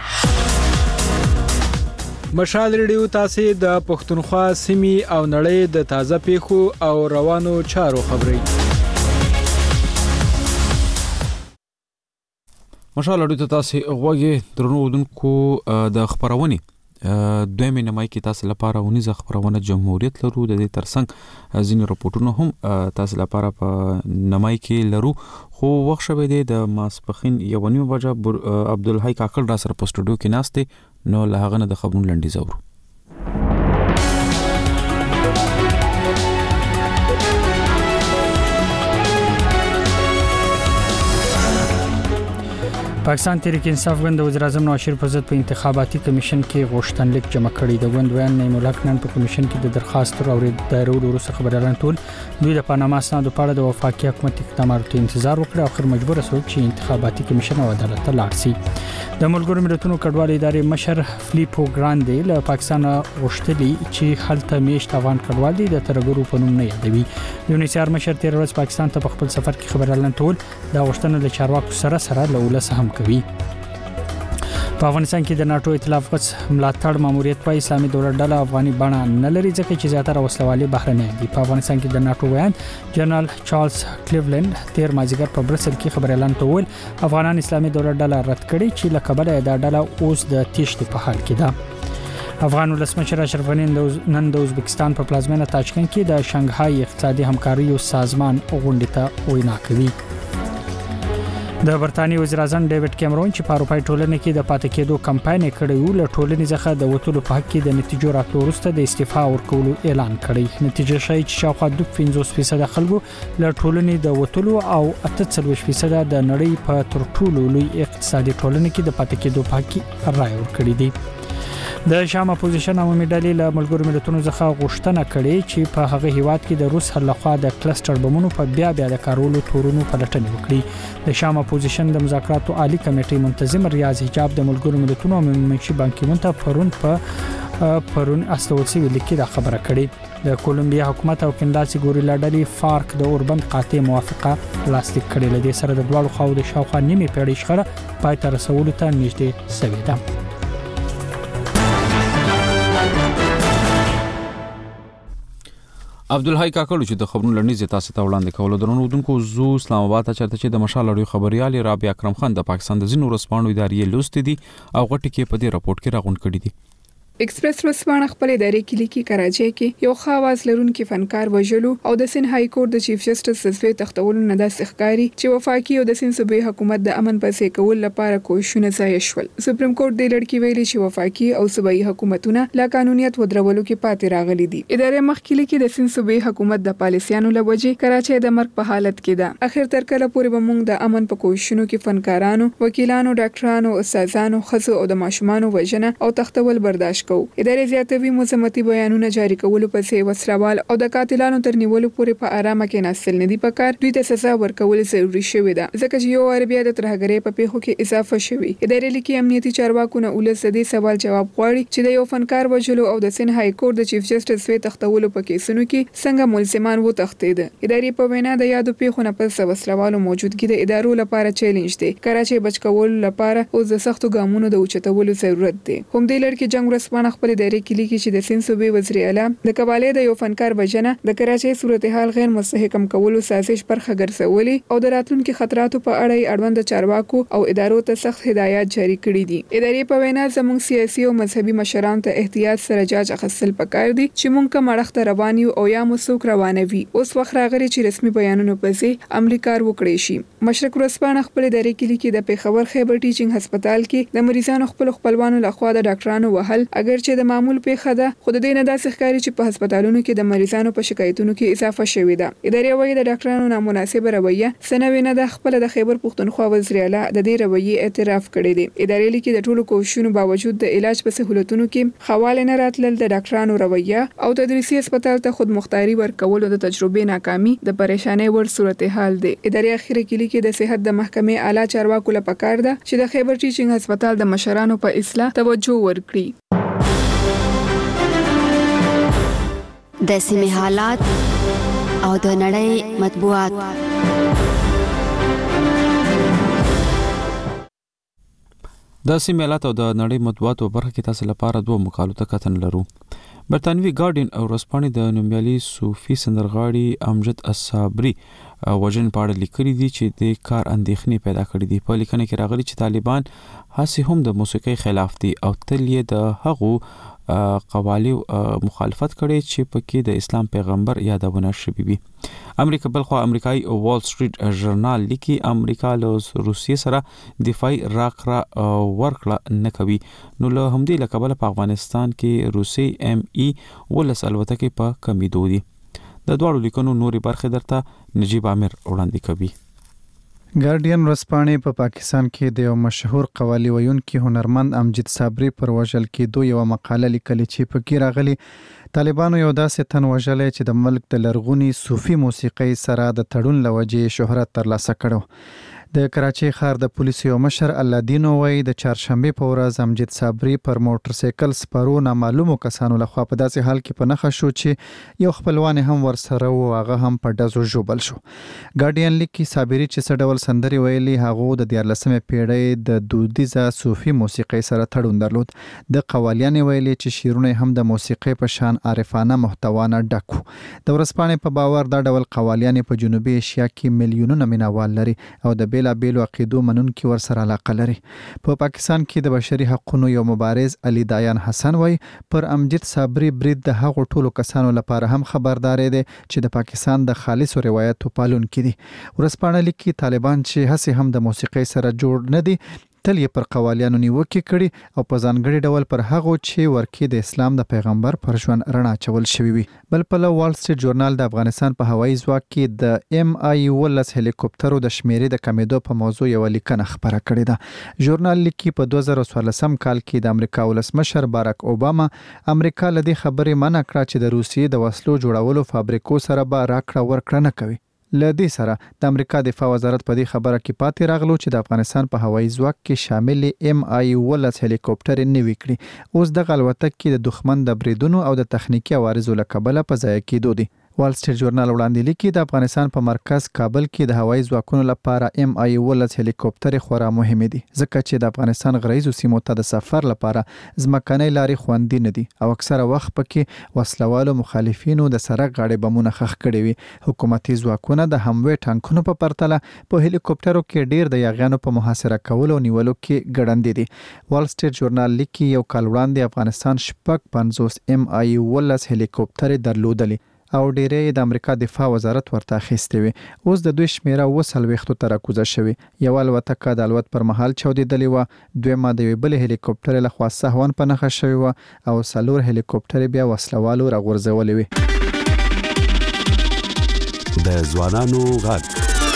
مشال ریډیو تاسو د پښتونخوا سیمې او نړۍ د تازه پیښو او روانو چارو خبري مشال ریډیو تاسو غوږی درنو ودونکو د خبرونې دویمه نمای کې تاسو لپاره ونیزه خبرونه جمهوریت لرو د دې ترڅنګ ځینې راپورټونه هم تاسو لپاره په نمای کې لرو خو وخت شوه د ماسپخین یو نیمه بجه عبدالحی کاکړ را سره په سټوډیو کې ناشته نو له هغه نه د خبرونو لنډیز اورو پاکستان تحریک انصاف ګوند د وزیر اعظم نواز شریف پر ضد په انتخاباتي کمیشن کې غوښتنلیک جمع کړی د ګوند بیان نعیم الحق نن په کمیشن کې د درخواست اوریدلو وروسته خبريالان ټول دوی د پاناما اسنادو په اړه د وفاقي حکومت اقداماتو ته انتظار وکړ او اخر مجبور شو چې انتخاباتي کمیشن او عدالت ته لاړ شي د ملګرو ملتونو کډوال ادارې مشر فلیپو ګراندي له پاکستان غوښتلی چې هلته میشت افغان کډوال دي د ترګرو په نوم نه یادوي یونیسار مشر تیر ورځ پاکستان ته په خپل سفر کې خبريالان ټول د غوښتنو د چارواکو سره له ولس هم کوي په افغانستان کې د ناتو ائتلاف غوښ ملاتړ ماموریت په اسلامي دولت ډله افغاني بڼه نه لري ځکه چې زیاتره وسلوالي بهرنۍ دي په افغانستان کې د ناتو ویان جنرال چارلز کلیولند تیر مازیګر په برسل کې خبريالان ته ویل افغانان اسلامي دولت ډله رد کړي چې لکبله د ډله اوس د تیښتې په حال کې ده افغان ولسمشر اشرف غنی نن د ازبکستان په پلازمینه تاشکند کې د شانګهای اقتصادي همکاري سازمان غونډې ته وینا کوي د برتانیې وزیر اعظم ډیوډ کیمرون چې په اروپای ټولنې کې د پاتې کېدو کمپاین کړی و له ټولنې څخه د وټولو په حق کې د نتیجو راتلو وروسته د استعفا ورکولو اعلان کړی نتیجه شای چې شاوخوا 50% خلکو له ټولنې د وټولو او 48% د نړۍ په تر ټولو لوی اقتصادي ټولنې کې د پاتې کېدو په حق کې رائے ورکړی دی د شام اپوزیشن عمومي ډلې له ملګرو ملتونو څخه غوښتنه کړې چې په هغه هیواد کې د روس لخوا د کلسټر بمونو په بیا د کارولو تورونو پلټنې وکړي د شام اپوزیشن د مذاکراتو عالی کمیټې منتظم ریاض حجاب د ملګرو ملتونو منشي بان کی مون ته پرون استوڅي لیکي دا خبره کړې د کولمبیا حکومت او کنداسي ګوریلا ډلې فارک د اوربند قاطع موافقه لاسلیک کړې لدې سره د دوه خو د شاوخوا نیمه پیړۍ شخړه پای ته رسولو ته نږدې شوې ده عبدالحی کاکړ چې د خبرونو لړنیز تاسو ته وړاندې کول درنو ودونکو زو اسلام آباد ته چرته چې د مشال اړیو خبريال رابعه اکرم خان د پاکستان د زینو رسپانو ادارې لوستې دي او غټي کې په دې راپورټ کې راغونډ کړي دي ایکسپریس ورسپانه خپل ادارې کې لیکي کراچۍ کې یو خاص لرونکي فنکار وژلو او د سین های کورټ د چیف جسټس سسوي تختولو نه د ښکاری چې وفاقي او د سین صوبې حکومت د امن پسې کول لپاره کوښښونه ځای شول سپریم کورټ د لړکی ویلي چې وفاقي او صوبې حکومتونه لا قانونیت ودرولو کې پاتې راغلي دي ادارې مخکې کې د سین صوبې حکومت د پالیسیانو لوجې کراچۍ د مرګ په حالت کې ده اخر تر کله پورې به موږ د امن په کوښښونو کې فنکارانو وکیلانو ډاکټرانو استادانو خزو او د ماشومان وژنه او تختول برداشت کوو ادارې توی مزمتي بیانونه جاری کولو پسې وسروال او د قاتلانو تر نیولو پورې په آرامه کې ناسل ندي پکار دوی ته سزا ورکول ضروري شوی ده ځکه چې یو عربیا د ترهګرۍ په پیښو کې اضافه شوی ادارې لیکي امنیتي چارواکو نه ولس دې سوال جواب غواړي چې د یو فنکار وژلو او د سین های کورټ د چیف جسټس وی تختولو په کیسونو کې څنګه ملزمان وو تختید ادارې په وینا د یادو پیښو نه پس وسروالو موجودګي د ادارو لپاره چیلنج دی کراچۍ بچ کول لپاره اوس د سختو ګامونو د اوچتولو ضرورت دی هم د لړکی جنگ ورسپانه ورځپاڼه خپل ادارې کې لیکي چې د سند صوبې وزیر اعلی د قبالې د یو فنکار وژنه د کراچۍ صورتحال غیر مستحکم کولو سازش برخه ګرځولې او د راتلونکو خطراتو په اړه اړوند چارواکو او ادارو ته سخت هدایات جاری کړي دي. ادارې په وینا زموږ سیاسي او مذهبي مشرانو ته احتیاط سره جاج اخیستل پکار دي چې مونږ کوم اړخ روان یو او یا مسوک روانوي. اوس وخت راغلی چې رسمي بیانونو په ځای عملي کار وکړي شي. مشرق ورځپاڼه خپل ادارې کې لیکي د پیښور خیبر ټیچینګ هسپتال کې د مریضانو خپلوانو لخوا د ډاکټرانو وهل اگر چې د معمول پیښه ده، خو د دې نه داسې ښکاري چې په هسپتالونو کې د مریضانو په شکایتونو کې اضافه شوې ده. ادارې وايي د ډاکټرانو نامناسبه رویه سنوي نه ده. خپل د خیبر پښتونخوا وزیر اعلی د دې رویې اعتراف کړی دی. ادارې لیکي د ټولو کوښښونو باوجود د علاج په سہولتونو کې خواله نه راتلل، د ډاکټرانو رویه او تدریسي هسپتال ته خود مختاري ورکول د تجربې ناکامي د پریشانۍ ور صورتحال دی. ادارې اخیری کې لیکي د صحت د محکمې اعلی چارواکو لپاره پکار ده چې د خیبر ټیچینګ هسپتال د مشرانو په اصلاح توجه ورکړي. د سیمې حالات او د نړۍ مطبوعات. د سیمې حالات او د نړۍ مطبوعات په برخه کې تاسو لپاره دوه مقالو ته کتن لرو. برتانوي ګارډین او ورځپاڼې د نومیالي صوفي سندرغاړي امجد الصابري وژن په اړه لیکلي دي چې د کار اندېښنې پیدا کړې دي. په لیکنه کې راغلي چې طالبان هڅې هم د موسیقۍ خلاف دي او تل یې د هغو قوالیو مخالفت کړي چې پکې د اسلام پیغمبر یادونه شوی وي. امریکا بلخوا امریکایي وال سټریټ ژورنال لیکي امریکا له روسیې سره دفاعي راکړه ورکړه نه کوي. نو له همدې له کبله په افغانستان کې روسي ME ولس الوتکې په کمیدو دي. د دواړو لیکنو نوري برخه درته نجیب عامر وړاندې کوي. ګارډین ورځپاڼې په پاکستان کې د یو مشهور قوالی ویونکي هنرمند امجد صابري پر وژل کېدو یو مقاله لیکلې چې پکې راغلي طالبانو یو داسې تن وژلی چې د ملک د لرغوني صوفي موسیقۍ سره د تړون له وجې شهرت ترلاسه کړو. د کراچۍ ښار د پولیسو یو مشر الادینو وایي د چهارشنبې په ورځ امجد صابري پر موټر سایکل سپارو نامعلومو کسانو لخوا په داسې حال کې په نښه شو چې یو خپلوان هم ورسره و، هغه هم په ډزو ژوبل شو. ګارډین لیکي صابري چې څه ډول سندرې ویلي هغه د 14مې پیړۍ د دودیزه صوفي موسیقۍ سره تړون درلود. د قوالیانې ویلي چې شعرونه هم د موسیقۍ په شان عارفانه محتوا نه ډک وو. د ورځپاڼې په باور دا ډول قوالیانې په جنوبي ایشیا کې میلیونونه مینوال لري او د بیلابیلو عقیدو منونکي ورسره علاقه لري. په پاکستان کې د بشري حقوقو یو مبارز علي دایان حسن وایي پر امجد صابري برید د هغو ټولو کسانو لپاره هم خبرداري دی چې د پاکستان د خالصو روایتو پالونکي دي. ورځپاڼه لیکي طالبان چې هڅې هم د موسیقۍ سره جوړ نه دي تل یې پر قوالیانو نیوکې کړي او په ځانګړي ډول پر هغو چې ورکې د اسلام د پیغمبر پر ژوند رڼا اچول شوي وي. بل پلو وال سټریټ ژورنال د افغانستان په هوایي ځواک کې د MI-11 هلیکوپټرو د شمیرې د کمیدو په موضوع یو لیکنه خبره کړې ده. ژورنال لیکي په 2014 کال کې د امریکا ولسمشر باراک اوباما امریکا له دې خبرې منع کړه چې د روسیې د وسلو جوړولو فابریکو سره به راکړه ورکړه نه کوي. له دې سره د امریکا دفاع وزارت په دې خبره کې پاتې راغلو چې د افغانستان په هوایي ځواک کې شامل MI-11 هلیکوپټر نوي کړي. اوس د الوتکې د دښمن د بریدونو او د تخنیکی عوارضو له کبله په ځای کېدو دي. وال سټریټ ژورنال وړاندې لیکي د افغانستان په مرکز کابل کې د هوایي ځواکونو لپاره MI-11 هلیکوپټر خورا مهم دي ځکه چې د افغانستان غرایزو سیمو ته د سفر لپاره ځمکنۍ لارې خوندي نه دي او اکثره وخت پکې وسلوالو مخالفینو د سړک غاړې بمونه ښخ کړي وي. حکومتي ځواکونه د هموي ټانکونو په پرتله په هلیکوپټرو کې ډیر د یاغیانو په محاصره کولو او نیولو کې ګړندې دي. وال سټریټ ژورنال لیکي یو کال وړاندې افغانستان 50 MI-11 هلیکوپټر درلودلي او ډیرې د امریکا دفاع وزارت ورته اخیستې وي. اوس د دوی شمیره 40 ته راکوزه شوې. یو الوتکه د الوت پر مهال چاودېدلې وه، دویمه د یوې بلې هلیکوپټر لخوا سهوان په نښه شوې وه او 4 هلیکوپټر بیا وسلوالو راغورځولې وي. د ځوانانو غږ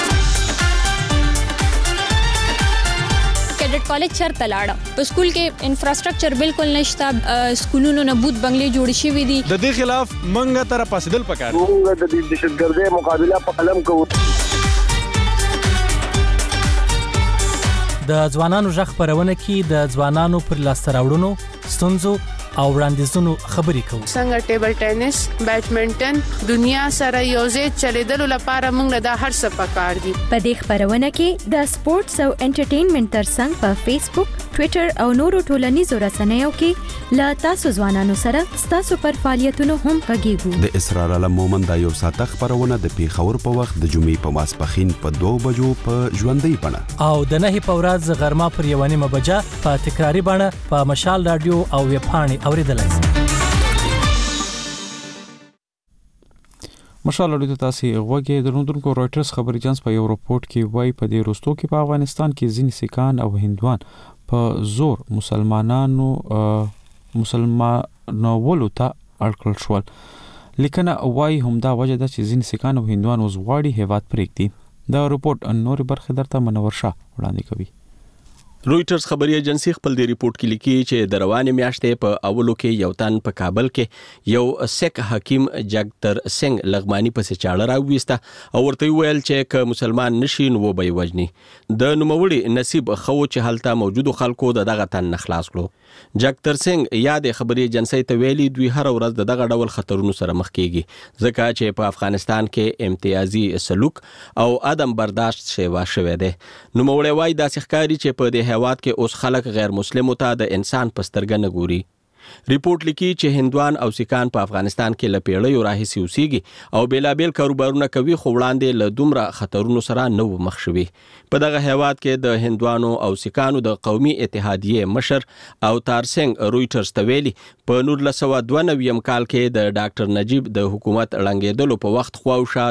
کیډټ کالج چرته لاړه په سکول کې انفراستراکچر بالکل نشته، سکولونو نه بوت بنگلې جوړ شوې دي. د دې خلاف منګه تر پاسدل پکار موږ د دهشتګردۍ مقابله په قلم کوو. د ځوانانو ژغ خبرونه کې د ځوانانو پر لاسته راوړنو ستونزو او وړاندیزونو خبرې کوو. څنګه ټیبل ټینس، بیډمنټن دنیا سره یوځای چلیدلو لپاره موږ د هر څه پکار دي. په دې خبرونه کې د سپورتس او انټرټینمنټ ترڅنګ په فیسبوک، ټوئیټر او نورو ټولنیزو رسنیو کې لا تاسو ځوانانو سره تاسو پر فعالیتونو هم غږیږو. د اسرار علم مومن د یو ساعت خبرونه د پیښور په وخت د جمعې په ماسپخین په 2 بجو په ژوندۍ بڼه او د 9 په ورځ غرمه پر 1 بجه په تکراری بڼه په مشال رادیو او ویب پاڼې اوریدلای شئ. مشال اړیدو تاسو غوږی درلودونکو رويټرز خبري اژانس په یو رپورت کې وایي په دې وروستو کې په افغانستان کې ځینې سیکان او هندوان په زور مسلمانانو ته اړکل شول. لیکنه وایي همدا وجه ده چې ځینې سیکان او هندوان اوس غواړي هیواد پرېږدي. دا رپورت نور برخه درته منور شاه وړاندې کوي. رويټرز خبري ایجنسی خپل دی ریپورت کې لیکي چې د روانې میاشتې په اولو کې یو تن په کابل کې یو سیک حکیم جگتر سنگ لغمانی پسې چاړه راوېسته او ورته ویل چې ک مسلمان نشي نو به وجني. د نوموړي نصیب خو چې حالته موجودو خلکو دغه تن نخلاص کړو. جگتر سنگ یاد خبري ایجنسی ته ویلي دوی هر ورځ دغه ډول خطرونو سره مخ کیږي ځکه چې په افغانستان کې امتیازي سلوک او عدم برداشت شوی دی. نوموړي وایي دا ښکاري چې په هیواد کې اوس خلک غیر مسلمو ته د انسان پسترګه نه ګوري. ریپورت لیکي چې هندوان او سیکان په افغانستان کې لپیړیو راهیسي اوسېږي او بیلابیل کاروبارونه کوي خو وړاندې له دومره خطرونو سره نو مخ شوي. په دغه هیواد کې د هندوانو او سیکانو د قومي اتحادیې مشر او تارسنګ رويټرز ته ویلي په 1992 کال کې د ډاکټر نجیب د حکومت ړنګېدلو په وخت خواوشا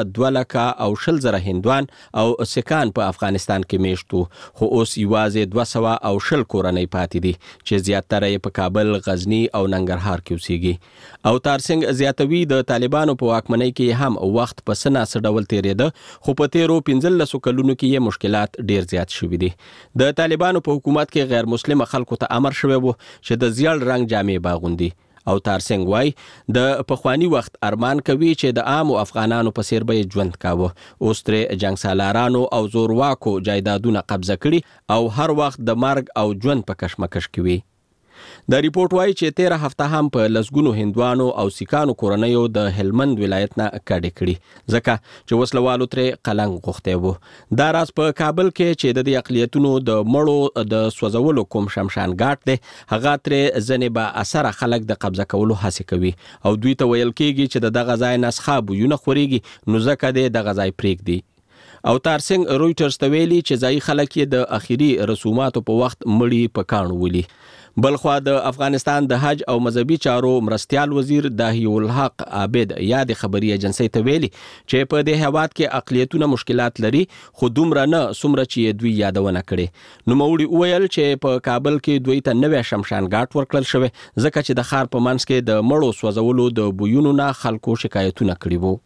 2,20,000 هندوان او سیکان په افغانستان کې میشتو خو اوس یوازې 220 کورنۍ پاتې دي چې زیاتره په کابل، غزنی او ننګرهار کې اوسېږي. او تارسنګ زیاتوي د طالبانو په واکمنۍ کې هم وخت په سنا سډول تیرېده خو په تیرو 15 کلونو کې یې مشکلات ډیر زیات شوي دي. د طالبانو په حکومت کې غیر مسلم خلکو ته امر شوی وو چې د زیړ رنگ جامې باغوندي. او تارسنګ وای د پخوانی وخت ارمان کوي چې د عام افغانانو په څیر به ژوند کاوه. اوس تر جنگ سالارانو او زورواکو جایدادونه قبضه کړي او هر وخت د مرګ او ژوند په کشمکش کې وي. دا ریپورت وایي چې 13 هفته هم په لسګونو هندوانو او سیکانو کورنیو د هلمند ولایت نه کډې کړي ځکه چې وسلوالو ترې قلنګ غوښتي وو. دا راز په کابل کې چې د دې اقلیتونو د مړو د سوځولو کوم شمشان ګاټ دی هغه ترې ځنې به اثر خلک د قبضه کولو هڅه کوي او دوی ته ویل کېږي چې دغه ځای نسخه بوونه خوريږي نو ځکه دغه ځای پرېږدي. او تارسنګ رويټرز ته ویلي چې ځای خلک د اخیری رسوماتو په وخت مړی په کانو ولي. بلخوا د افغانستان د حج او مذهبي چارو مرستيال وزیر داهی الحق عابد یاد خبري ایجنسی ته ویلي چې په دې هیواد کې اقلیتونه مشکلات لري خو دومره نه څومره چې دوی یادونه کړي. نو موړي ویل چې په کابل کې دوی ته نوې شمشان ګاټ ورکړل شوی ځکه چې د ښار په منځ کې د مړو سوځولو د بویونو نه خلکو شکایتونه کړي وو.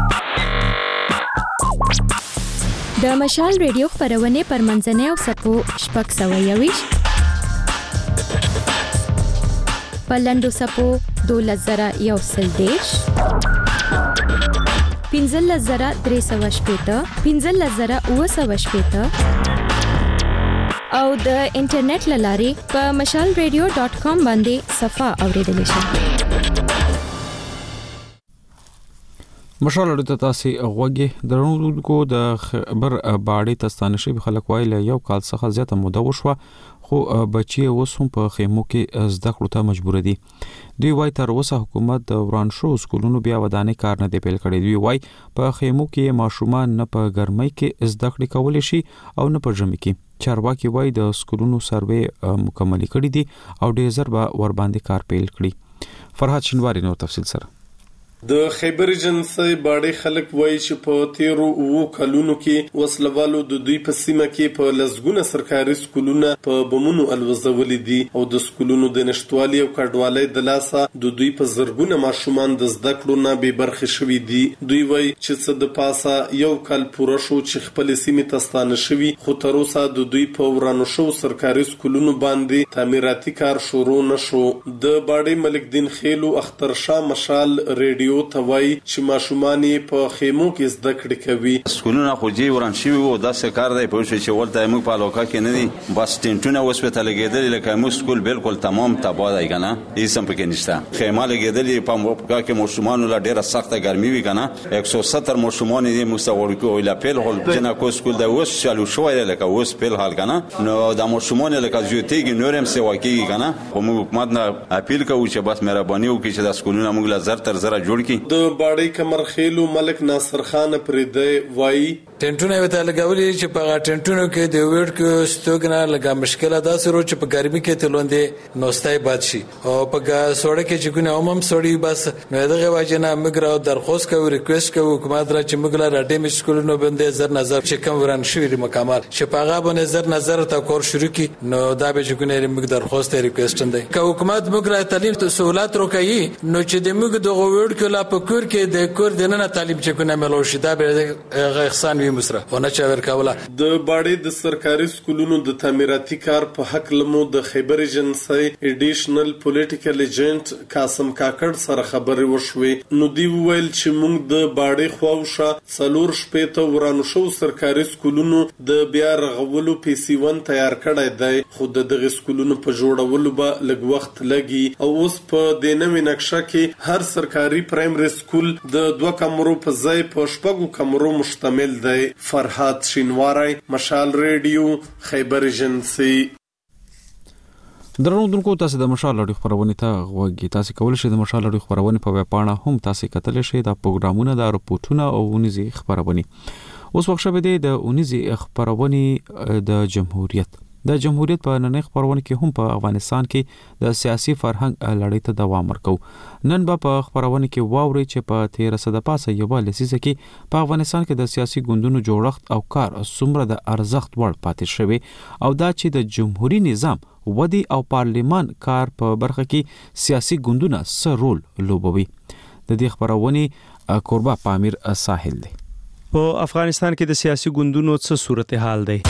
د مشال ریډیو خبرونه پر منځنۍ او سپو شپږ سوه یویش په لنډو سپو 12,130 15,380 15,980 او د انټرنیټ لارې په mashalradio.com باندې صفه اوریدل شي. مشال اړیدو تاسو غوږی درنونکو د خبر باړې تستانشي خلک وایي یو کال څخه زیاته موده وشوه خو بچي اوس هم په خیمو کې زده کړو ته مجبور دي. دوی وایي تر اوسه حکومت د ورانشو سکولونو بیا ودانې کار نه دی پیل کړی. دوی وایي په خیمو کې ماشومان نه په ګرمۍ کې زده کړې کولی شي او نه په ژمي کې. چارواکي وایي د سکولونو سروې مکمل کړي دي او ډیر زر به ور باندې کار پیل کړي. فرحات شینواری نو تفصیل سره د خیبر ایجنسی باړې خلک وایي چې په 13 کلونو کې وسلوالو د دوی په سیمه کې په لسګونه سرکاري سکولونه په بمونو الوزولې دي او د سکولونو د نشټوالي او کډوالۍ د لاسه د دوی په زرګونه ماشومان د زده کړو نه بې برخې شوي دي. دوی وایي چې څه د پاسه یو کال پوره شو چې خپل سیمې ته ستانه شوي خو تر اوسه د دوی په ورانو شو سرکاري سکولونو باندې تعمیراتي کار شروع نشو. د باړې ملک دین خیلو اخترشاه مشال ریډیو رادیو ته وایي چې ماشومان په خیمو کې زده کړې کوي. سکولونه خو جې وران شوي وو، داسې کار دی پوه شوې چې ولته موږ په علاقه کې نه دي، بس ټینټونه اوس پرته لګېدلي، لکه موږ سکول بالکل تمام تباه دی که نه، هېڅ هم پکې نشته. خیمه لګېدلي په موقع کې ماشومانو له ډېره سخته ګرمي وي که نه، 170 ماشومان یې موږ ته وړکو له پیل خو جنکو سکول دی اوس چالو شوی دی، لکه اوس پیل حال که نه، نو دا ماشومان لکه زیاتېږي نور هم سیوا کېږي که نه. خو موږ حکومت نه اپیل کوو چې بس مهرباني وکړي چې دا سکولونه موږ له زر تر زره جوړ کړي. د باړۍ کمرخیلو ملک ناصر خان پرېدی وایي ټینټونه یې ورته لګولي چې په هغه ټینټونو کې د ویډ ستوګ نه لږه مشکله داسې و چې په ګرمي کې تلوندې نوستی باد شي او په سوړه کې چې ګونه هم سړی بس نو دغه وجه نه موږ را درخواست کوو، ریکویسټ کوو حکومت را چې موږ له ډیمیج سکولونو باندې زر نظر چې کوم وران شوي دي مکمل چې په هغه باندې زر نظر ته کور شروع کړي، نو دا به چې ګونه موږ درخواست ریکویسټ دی که حکومت موږ را تعلیم ته سہولت ورکړي، نو چې د موږ دغه ویډ کې لا په کور کې د کور دننه تعلیم چې ګونه ملو شي، دا به احسان وي مسره ونه چا ورکوله. د باړۍ د سرکاري سکولونو د تعمیراتي کار په حق لمو د خیبر ایجنسی ایډیشنل پولیټیکل ایجنټ قاسم کاکړ سره خبرې وشوې. نو دی وویل چې موږ د باړۍ خواوشا 4 شپېته ورانو شو سرکاري سکولونو د بیا رغولو پیسیون تیار کړی دی، خو د دغه سکولونو په جوړولو به لږ وخت لګي او اوس په دې نوې نقشه کې هر سرکاري پرایمري سکول د 2 کمرو په ځای په 6 کمرو مشتمل دی. فرهاد شینواری، مشال ریډیو، خیبر ایجنسی. درنوونکو تاسو د مشال اړیو خبرونه ته غوږی تاسو کول شئ. د مشال اړیو خبرونه په ویبپاڼه هم تاسو کتل شئ. د پروګرامونو د رپورټونو او ونیزي خبرونه اوس وخت شوه د ونیزي خبرونه د جمهوریت په نننۍ خبرونه کې هم په افغانستان کې د سیاسي فرهنګ لړۍ ته دوام ورکو. نن په خبرونه کې واوري چې په 13 پاسه یو لسیزه کې په افغانستان کې د سیاسي ګوندونو جوړښت او کار څومره د ارزښت وړ پاتې شوی او دا چې د جمهوریت نظام ودی او پارلیمان کار په برخه کې سیاسي ګوندونه څه رول لوبوي. د دې خبرونه کوربه پامیر ساحل دی. په افغانستان کې د سیاسي ګوندونو څه صورتحال دی؟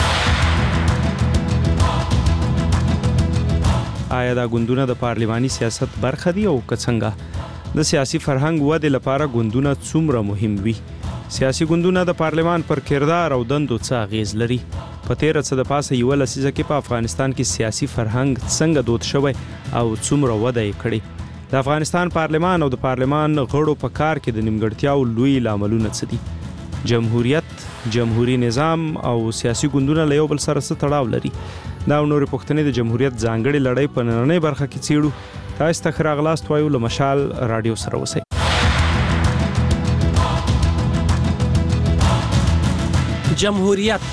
آیا دا ګوندونه د پارلماني سیاست برخه دي او څنګه د سیاسي فرهنګ ودې لپاره ګوندونه څومره مهم وي؟ سیاسي ګوندونه د پارلمان پر کردار او دندو څه اغیز لري؟ په 13 پاسه یو لسیزه کې په افغانستان کې سیاسي فرهنګ څنګه دود شوی او څومره وده یې کړې؟ د افغانستان پارلمان او د پارلمان غړو په کار کې د نیمګړتیاو لوی لاملونه څه دي؟ جمهوریت، جمهوریت نظام او سیاسي ګوندونه له یو بل سره څه تړاو لري؟ دا نورې پوښتنې د جمهوریت ځانګړې لړۍ په نننۍ برخه کې څیړو. تاسو ته ښه راغلاست وایو له مشال رادیو سره اوسئ. جمهوریت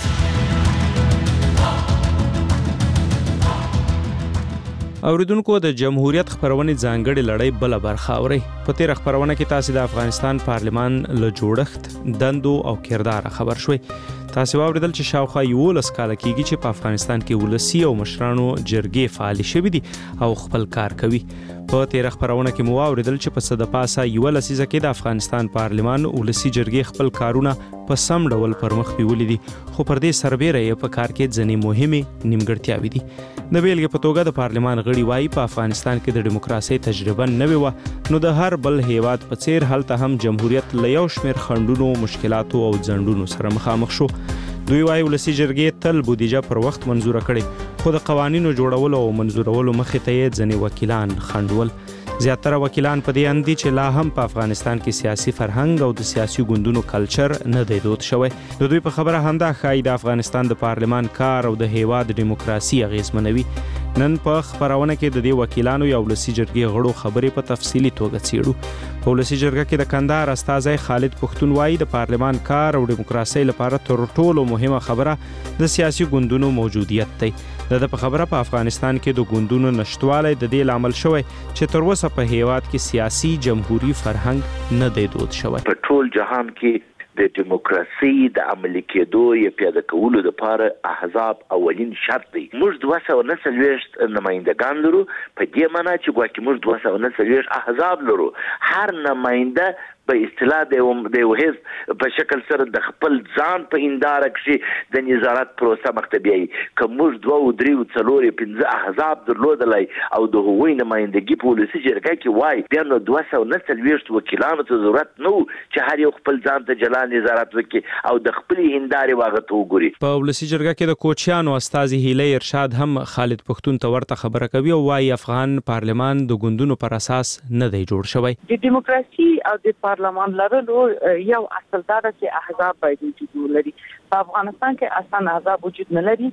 اوریدونکو د جمهوریت خبرونه ځانګړې لړۍ بل برخه اوري. په تیر خبرونه کې تاسو د افغانستان پارلمان له جوړښت، دندو او کردار خبر شوي. تاسو واوریدل چې شاوخوا 11 کال کېږي چې په افغانستان کې ولسی او مشرانو جرګې فعال شوي دي او خپل کار کوي. په تیر خبرونه کې مو واوریدل چې په 13 پاسه یو لسیزه کې د افغانستان پارلمان ولسی جرګې خپل کارونه په سم ډول پرمخ بیولې دي، خو پر دې سربېره یې په کار کې ځینې مهمه نیمګړتیاوې دي. د بیلګې په توګه د پارلمان غړي وایي په افغانستان کې د دیموکراسي تجربه نه وي، نو د هر بل هیواد په څیر هلته هم جمهوریت له یو شمېر خنډونو، مشکلاتو او ځنډونو سره مخامخ شو. دوی وایي ولسی جرګې تل بودیجه پر وخت منزوره کړي، خو د قوانینو جوړولو او منزورولو مخې ته یې ځینې وکیلان خنډول. زیاتره وکیلان په دې اندي چې لا هم په افغانستان کې سیاسي فرهنګ او د سیاسي ګوندونو کلچر نه دی دود شوی. د دوی په خبره همدا ښایي د افغانستان د پارلمان کار او د هیواد دیموکراسي اغیزمنوي. نن په خبرونه کې د دې وکیلانو یا ولسی جرګې غړو خبرې په تفصیلي توګه څیړو. په ولسی جرګه کې د کندهار استازی خالد پښتون وایي د پارلمان کار او دیموکراسي لپاره تر ټولو مهمه خبره د سیاسي ګوندونو موجودیت دی. د په خبره په افغانستان کې د ګوندونو نشټوالی د دې لامل شوی چې تر اوسه په هیواد کې سیاسي جمهوریت فرهنګ نه دی دود شوی. په ټول جهان کې د دیموکراسي د عملي کېدو یا پیاده کولو لپاره احزاب اولین شرط دی. موږ 249 نمائندگان لرو، په دې معنی چې ګواکې موږ 249 احزاب لرو. هر نماینده په اصطلاح د یو حزب په شکل سره د خپل ځان په هنداره کې د نظارت پروسه مخته بیایي. که موږ 2 3 4 5 احزاب درلودلای او د هغوی نمایندګي په ولسي جرګه کې وای بیا نو 249 وکیلانو ته ضرورت نه چې هر یو خپل ځان ته جلا نظارت وکړي او د خپل هنداره واغ ته وګوري. په ولسي جرګه کې د کوچیانو استاذ هیله ارشاد هم خالد پښتون ته ورته خبره کوي او وايي افغان پارلمان د ګوندونو پر اساس نه دی جوړ شوی. د دیموکراسي او د پارلمان لرلو یو اصل دا چې احزاب باید وجود ولري. په افغانستان کې اصلا احزاب وجود نه لري.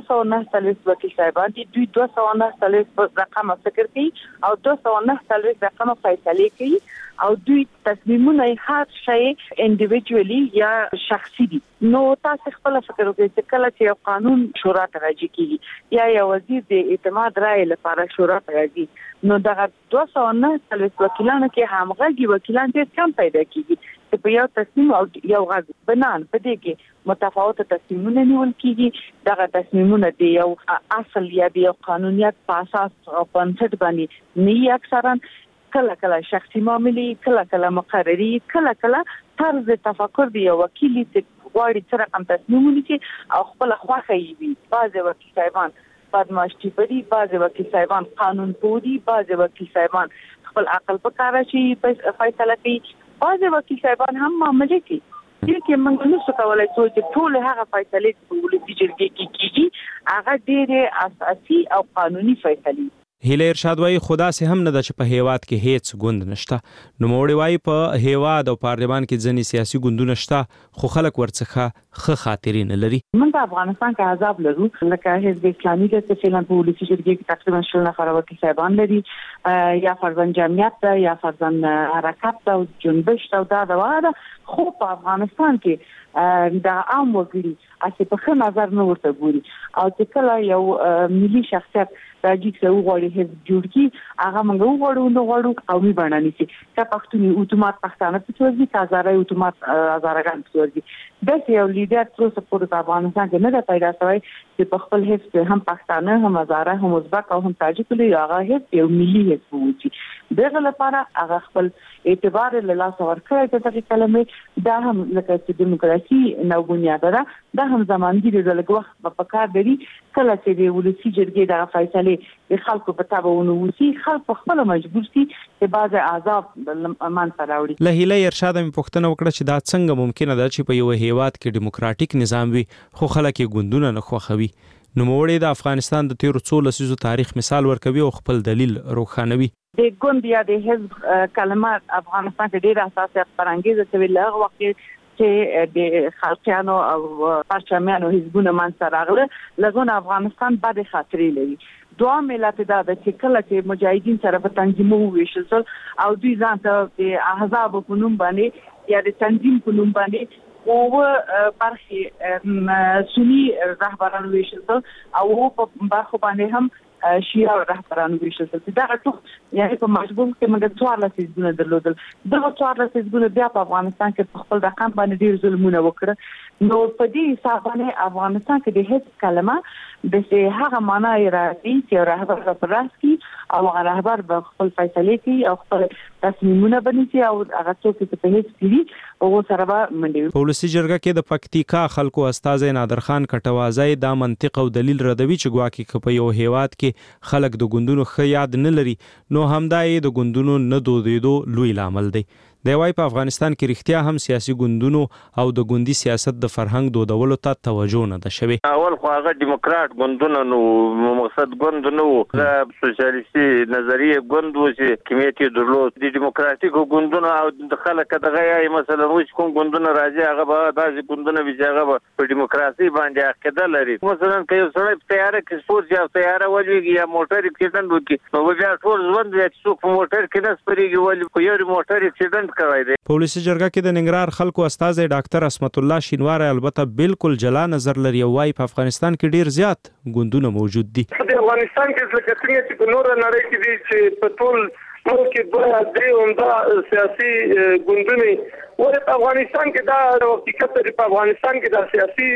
249 وکیل صاحبان دي، دوی 249 رقم فکر کوي او 249 رقم فیصله کوي او دوی تصمیمونه هر شی انډیویډوالي یا شخصي دي. نو تاسو خپل فکر وکړئ چې کله چې یو قانون شورا ته راځي کیږي یا یو وزیر د اعتماد رائے لپاره شورا ته راځي نو دغه 249 وکیلانو کې همغږي وکیلان ډېر کم پیدا کیږي چې په یو تصمیم او یو غږ بنان په دې کې متفاوت تصمیمونه نیول کیږي. دغه تصمیمونه د یو اصل یا د یو قانونیت په اساس او بنسټ باندې نه اکثرا کله شخصي معاملې، کله مقرری، کله طرز تفکر دی یو وکیل چې غواړي چې رقم تصمیم ونیسي او خپل خواخه وي. بعضې وکیل صاحبان بدمعاشي پدي، بعضې وکیل صاحبان قانون پوهي، بعضې وکیل صاحبان خپل عقل په کار شي فیصله کوي، بعضې وکیل صاحبان هم معاملې کوي. چې موږ نشو کولای چې ټول هغه فیصلې په ولسي جرګه کې کیږي هغه ډېرې اساسي او قانوني فیصلې. هیله ارشاد وايي خدا سه هم نه د په هیواد کې هیڅ ګوند نشته. نو موړي وايي په هیواد او پارلمان کې ځنی سیاسي ګوندونه شته خو خلک ورڅخه ښه خاطرې نه لري. موږ په افغانستان کې احزاب لرو لکه حزب اسلامي چې فعلا په ولسي جرګه کې تقریبا 10 نفر وکیل صاحبان لري، یا فرزن جمعیت ده یا فرزن حرکت ده او جنبش ده او دا ده. خو په افغانستان کې د عام وګړي چې په ښه نظر نه ورته ګوري او چې کله یو ملي شخصیت راځي چې وګوري هیڅ جوړ کی هغه موږ وګورو نو وګورو او می باندې نشي که پښتوني اتومات پښتانه په توګه کې هزارې اتومات هزارګان په توګه د یو لیډر تر څو په افغانستان کې نه پیدا شوی چې په خپل هیڅ هم پښتانه هم هزاره هم ازبک او هم تاجک لري هغه هیڅ یو ملي هیڅ وږي دغه لپاره هغه خپل اعتبار له لاس ورکړی چې دغه کلمې دا هم لکه چې دیموکراسي نو بنیاد ده دا هم زمانګي د لږ وخت په کار دی کله چې د ولسی جرګې د فیصله د خلکو په تابعونو وسی خلک خپل مجبور سي چې بعض اعضاب مان سراوړي. له هیله ارشاد مې پوښتنه وکړه چې دا څنګه ممکنه ده چې په یو هیواد کې دیموکراتیک نظام وي خو خلک یې ګوندونه نه خوښوي. نو موړي د افغانستان د 13 لسیزو تاریخ مثال ورکوي او خپل دلیل روښانوي. د ګوند یا د حزب کلمات افغانستان کې ډېر حساسیت پرانګیزه چې له وخت چې د خلقیانو او پرچمیانو حزبونه منځ راغله لګون افغانستان بد خاطرې لري. دوه ملت دا چې کله چې مجاهدین سره په تنظیم وویشل او دوی ځان ته د احزاب په نوم باندې یا د تنظیم په نوم باندې او برخي سنی رهبران ویشل او په برخو باندې هم شیعه رهبران ویشل دا ټول یعنی په مجبور کې موږ 14 حزبونه درلودل. دغه 14 حزبونه بیا په افغانستان کې خپل رقم باندې ډیر ظلمونه وکړه. نو په دې حساب باندې افغانستان کې د هیڅ کلمه د هغه معنی راځي چې رهبر پر راس کی او هغه رهبر به خپل فیصله کوي او خپل تصمیمونه بنسي او هغه څوک چې په هیڅ کې او سره به منډي. په ولسی جرګه کې د پکتیکا خلکو استاد نادر خان کټوازی دا منطق او دلیل ردوي چې ګواکې په یو هیواد کې خلک د ګوندونو ښه یاد نه لري نو همدای د ګوندونو نه دودیدو لوی لامل دی. د وايي په افغانستان کې رښتیا هم سیاسي ګوندونو او د ګوندي سیاست د فرهنګ دودولو ته توجه نه ده شوی. اول خو هغه دیموکرات ګوندونه نو مقصد ګوند نو د سوسیالیستي نظریه ګوند و چې کمیټې درلود د دیموکراتیک ګوندونه او د خلک دغه یې مثلا وښ کوم ګوندونه راځي هغه به داسې ګوندونه وي هغه په دیموکراسي باندې عقیده لري. مثلا که یو سړی په تیاره کې سپورت یا تیاره ولوي یا موټر اکسیډنټ وکړي نو بیا ټول ژوند یې څوک په موټر کې نه سپریږي ولې په یو موټر اکسیډنټ په ولسی جرګه کې د ننګرهار خلکو استاد ډاکټر اسمت الله شینواری البته بالکل جلا نظر لري او وايي په افغانستان کې ډیر زیات ګوندونه موجود دي. په افغانستان کې څنګه چې په نور نړۍ کې دي چې په ټول ملک کې دوه درې عمده سیاسي ګوندونه ورته افغانستان کې دا حقیقت دی. په افغانستان کې دا سیاسي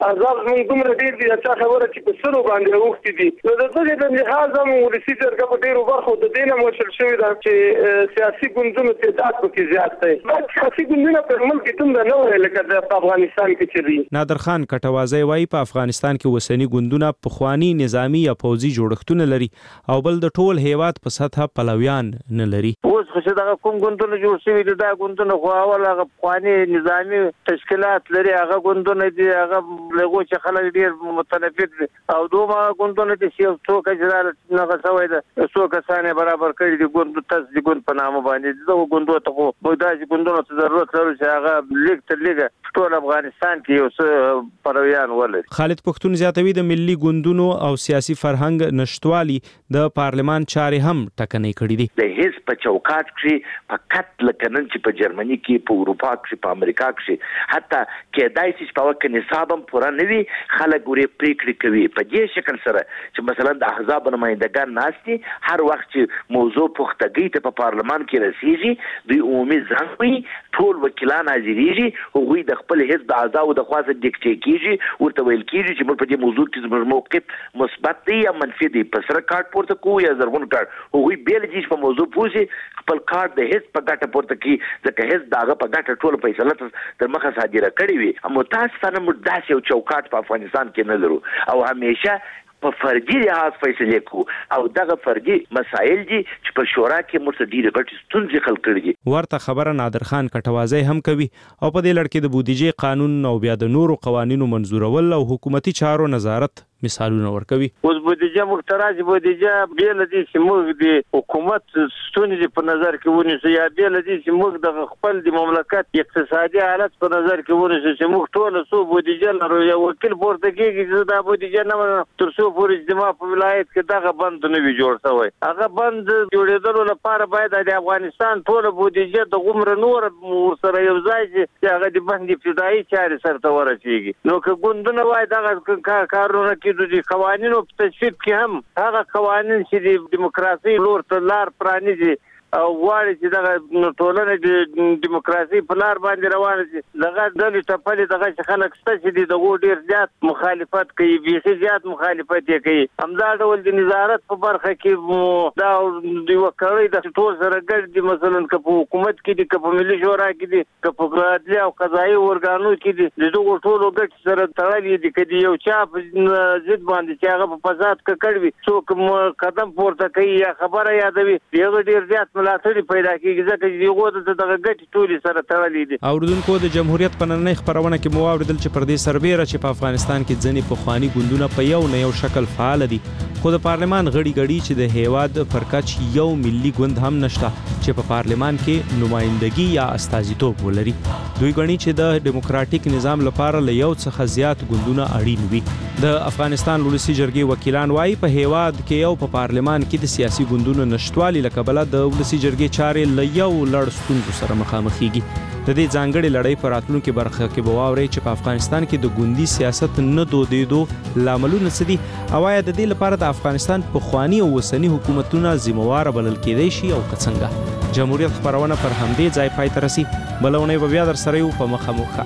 احزاب موږ دومره ډیر دي چې خبره چې په سرو باندې وختي دي نو د دې د جهاز هم ولسی جرګه په ډیرو برخو د دینه مشر شوی دا چې سیاسي ګوندونو تعداد پکې زیات دی سیاسي ګوندونه په ملک کې دومره نه وي لکه د افغانستان کې چې دي. نادر خان کټوازی وايي په افغانستان کې وسنی ګوندونه په خوانی نظامی یا پوځي جوړښتونه لري او بل د ټول هیواد په سطح پلویان نه لري. اوس چې دا کوم ګوندونه جوړ شوي دي دا ګوندونه خو اول هغه خوانی نظامی تشکیلات لري هغه ګوندونه دي هغه لغو چې خلک ډیر متنفر دي او دوه ګوندونه دي چې څوک چې نه غوښوي دا څوک کسانه برابر کړي دي ګوند تاسو دي ګوند په نامه باندې دا ګوندونه ته خو دا چې ګوندونه ته ضرورت لري چې هغه لیک تر لیکه ټول افغانستان کې یو څه پرویان ولري. خالد پښتون زیاتوي د ملي ګوندونو او سیاسي فرهنګ نشټوالي د پارلمان چارې هم ټکنۍ کړې دي. د حزب په چوکاټ کې فقط لکنن چې په جرمني کې په اروپا کې په امریکا کې حتی کېدای شي په وکه نصابم پوره نه وي خلک ګوري پریکړې کوي په دې شکل سره چې مثلا د احزاب نمائندگان ناشتي هر وخت چې موضوع پختګي ته په پارلمان کې رسیږي دوی عمومي ځنګوي ټول وکیلان حاضرېږي هغوی د خپل حزب اعضاو د خاصه ډیکټې کیږي ورته ویل کیږي چې موږ په دې موضوع کې زموږ موقف مثبت دی یا منفي دی په سره کارت پورته کوو یا زرغون کارت هغوی بیل دي په موضوع پوښي خپل کارت د حزب په ګټه پورته کی ځکه حزب داغه په ګټه ټول فیصله تر مخه صادره کړې وي اما تاسو څنګه موږ داسې یو چوکاټ په افغانستان کې نه لرو او همیشه په فردي لحاظ فیصله کوو او دغه فردي مسایل دي چې په شورا کې موږ ډېر غټ ستونزې خلک کړي دي. ورته خبره نادر خان کټوازی هم کوي او په دې لړ کې د بودیجې قانون او بیا د نورو قوانینو منزورول او حکومتي چارو نظارت مثالونه ورکوي. اوس بودیجه مختراج بودیجه بیل دي چې موږ د حکومت ستونزې په نظر کې ونیسو یا بیل دي چې موږ د خپل د مملکت اقتصادي حالت په نظر کې ونیسو چې موږ ټول سو بودیجه لرو یو وکیل پورته کېږي چې دا بودیجه نه تر څو پورې اجتماع په ولایت کې دغه بند نه وي جوړ شوی هغه بند جوړېدلو لپاره باید د افغانستان ټول بودیجه د غمر نور سره یو ځای چې هغه د بند ابتدایي چارې سره ورسیږي نو که ګوندونه وای دغه کارونه د قوانینو په تصویب کې هم هغه قوانین چې د دیموکراسي لور ته لار پرانیزي او غواړي چې دغه ټولنه د دیموکراسي په لار باندې روانه شي دغه ډلې ټپلې دغه چې خلک شته چې دغه ډیر زیات مخالفت کوي بیخي زیات مخالفت یې کوي همدا ډول د نظارت په برخه کې دا د وکړې د ټول سره ګډ دي مثلا که په حکومت کې دي که په ملي شورا کې دي که په عدلي او قضایي ورګانو کې دي دغه ټولو ګډ سره تړلې دي کدي یو چا په ضد باندې چې هغه په فساد کړي څوک قدم پورته کوي یا خبره یادوي دغه ډیر زیات ملاتړي پیدا کیږي ځکه چې یو دغه ګټي ټولي سره تړلې دي. اوریدونکو د جمهوریت په نننۍ خبرونه کې مو اوریدل چې پر دې سربېره چې په افغانستان کې ځنې پخوانی ګوندونه په یو نه یو شکل فعال دي خو د پارلمان غړي چې د هیواد پر کچ یو ملي ګوند هم نشته چې په پارلمان کې نمائندګي یا استازیتوب ولري دوی غني چې د دیموکراتیک نظام لپاره له یو څخه زیات ګوندونه اړین وي. د افغانستان ولسی جرګې وکیلان وايي په هیواد کې یو په پارلمان کې د سیاسي ګوندونو نشټوالي لکبله د ولسی جرګې چارې له یو لړ ستونزو سره مخامخېږي. د دې ځانګړي لړۍ په راتلونکي برخه کې به واورئ چې په افغانستان کې د ګوندي سیاست نه دودېدو لاملونه څه دي او آیا د دې لپاره د افغانستان پخواني او اوسني حکومتونه ذمہوار بلل کېدای شي او که څنګه. جمهوریت خبرونه پر همدې ځای پای ته رسي بله اونۍ به بیا در سره یو په مخامخ.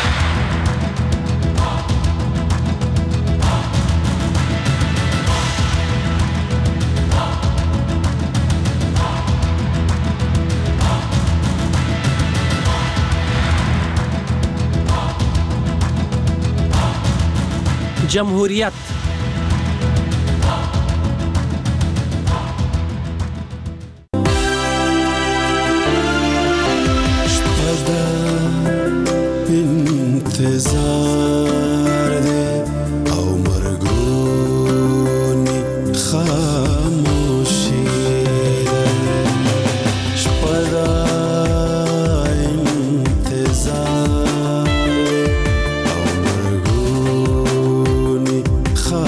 جمهوریت انتظار دے او مرگونی خاموشی شپدا انتظار او مرگونی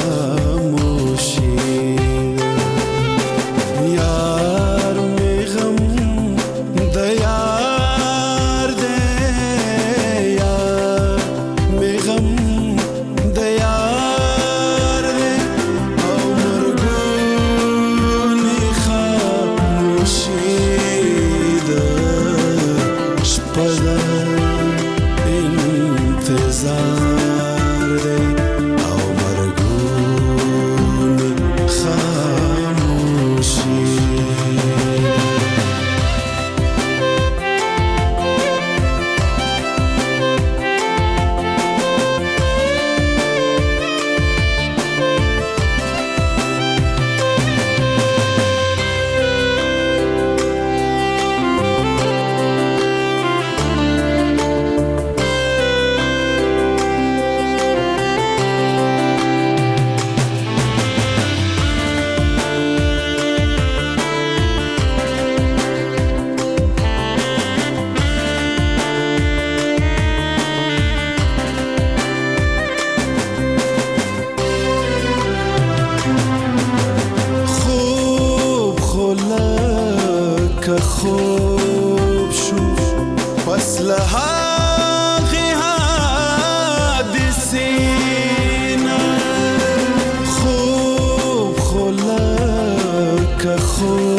خو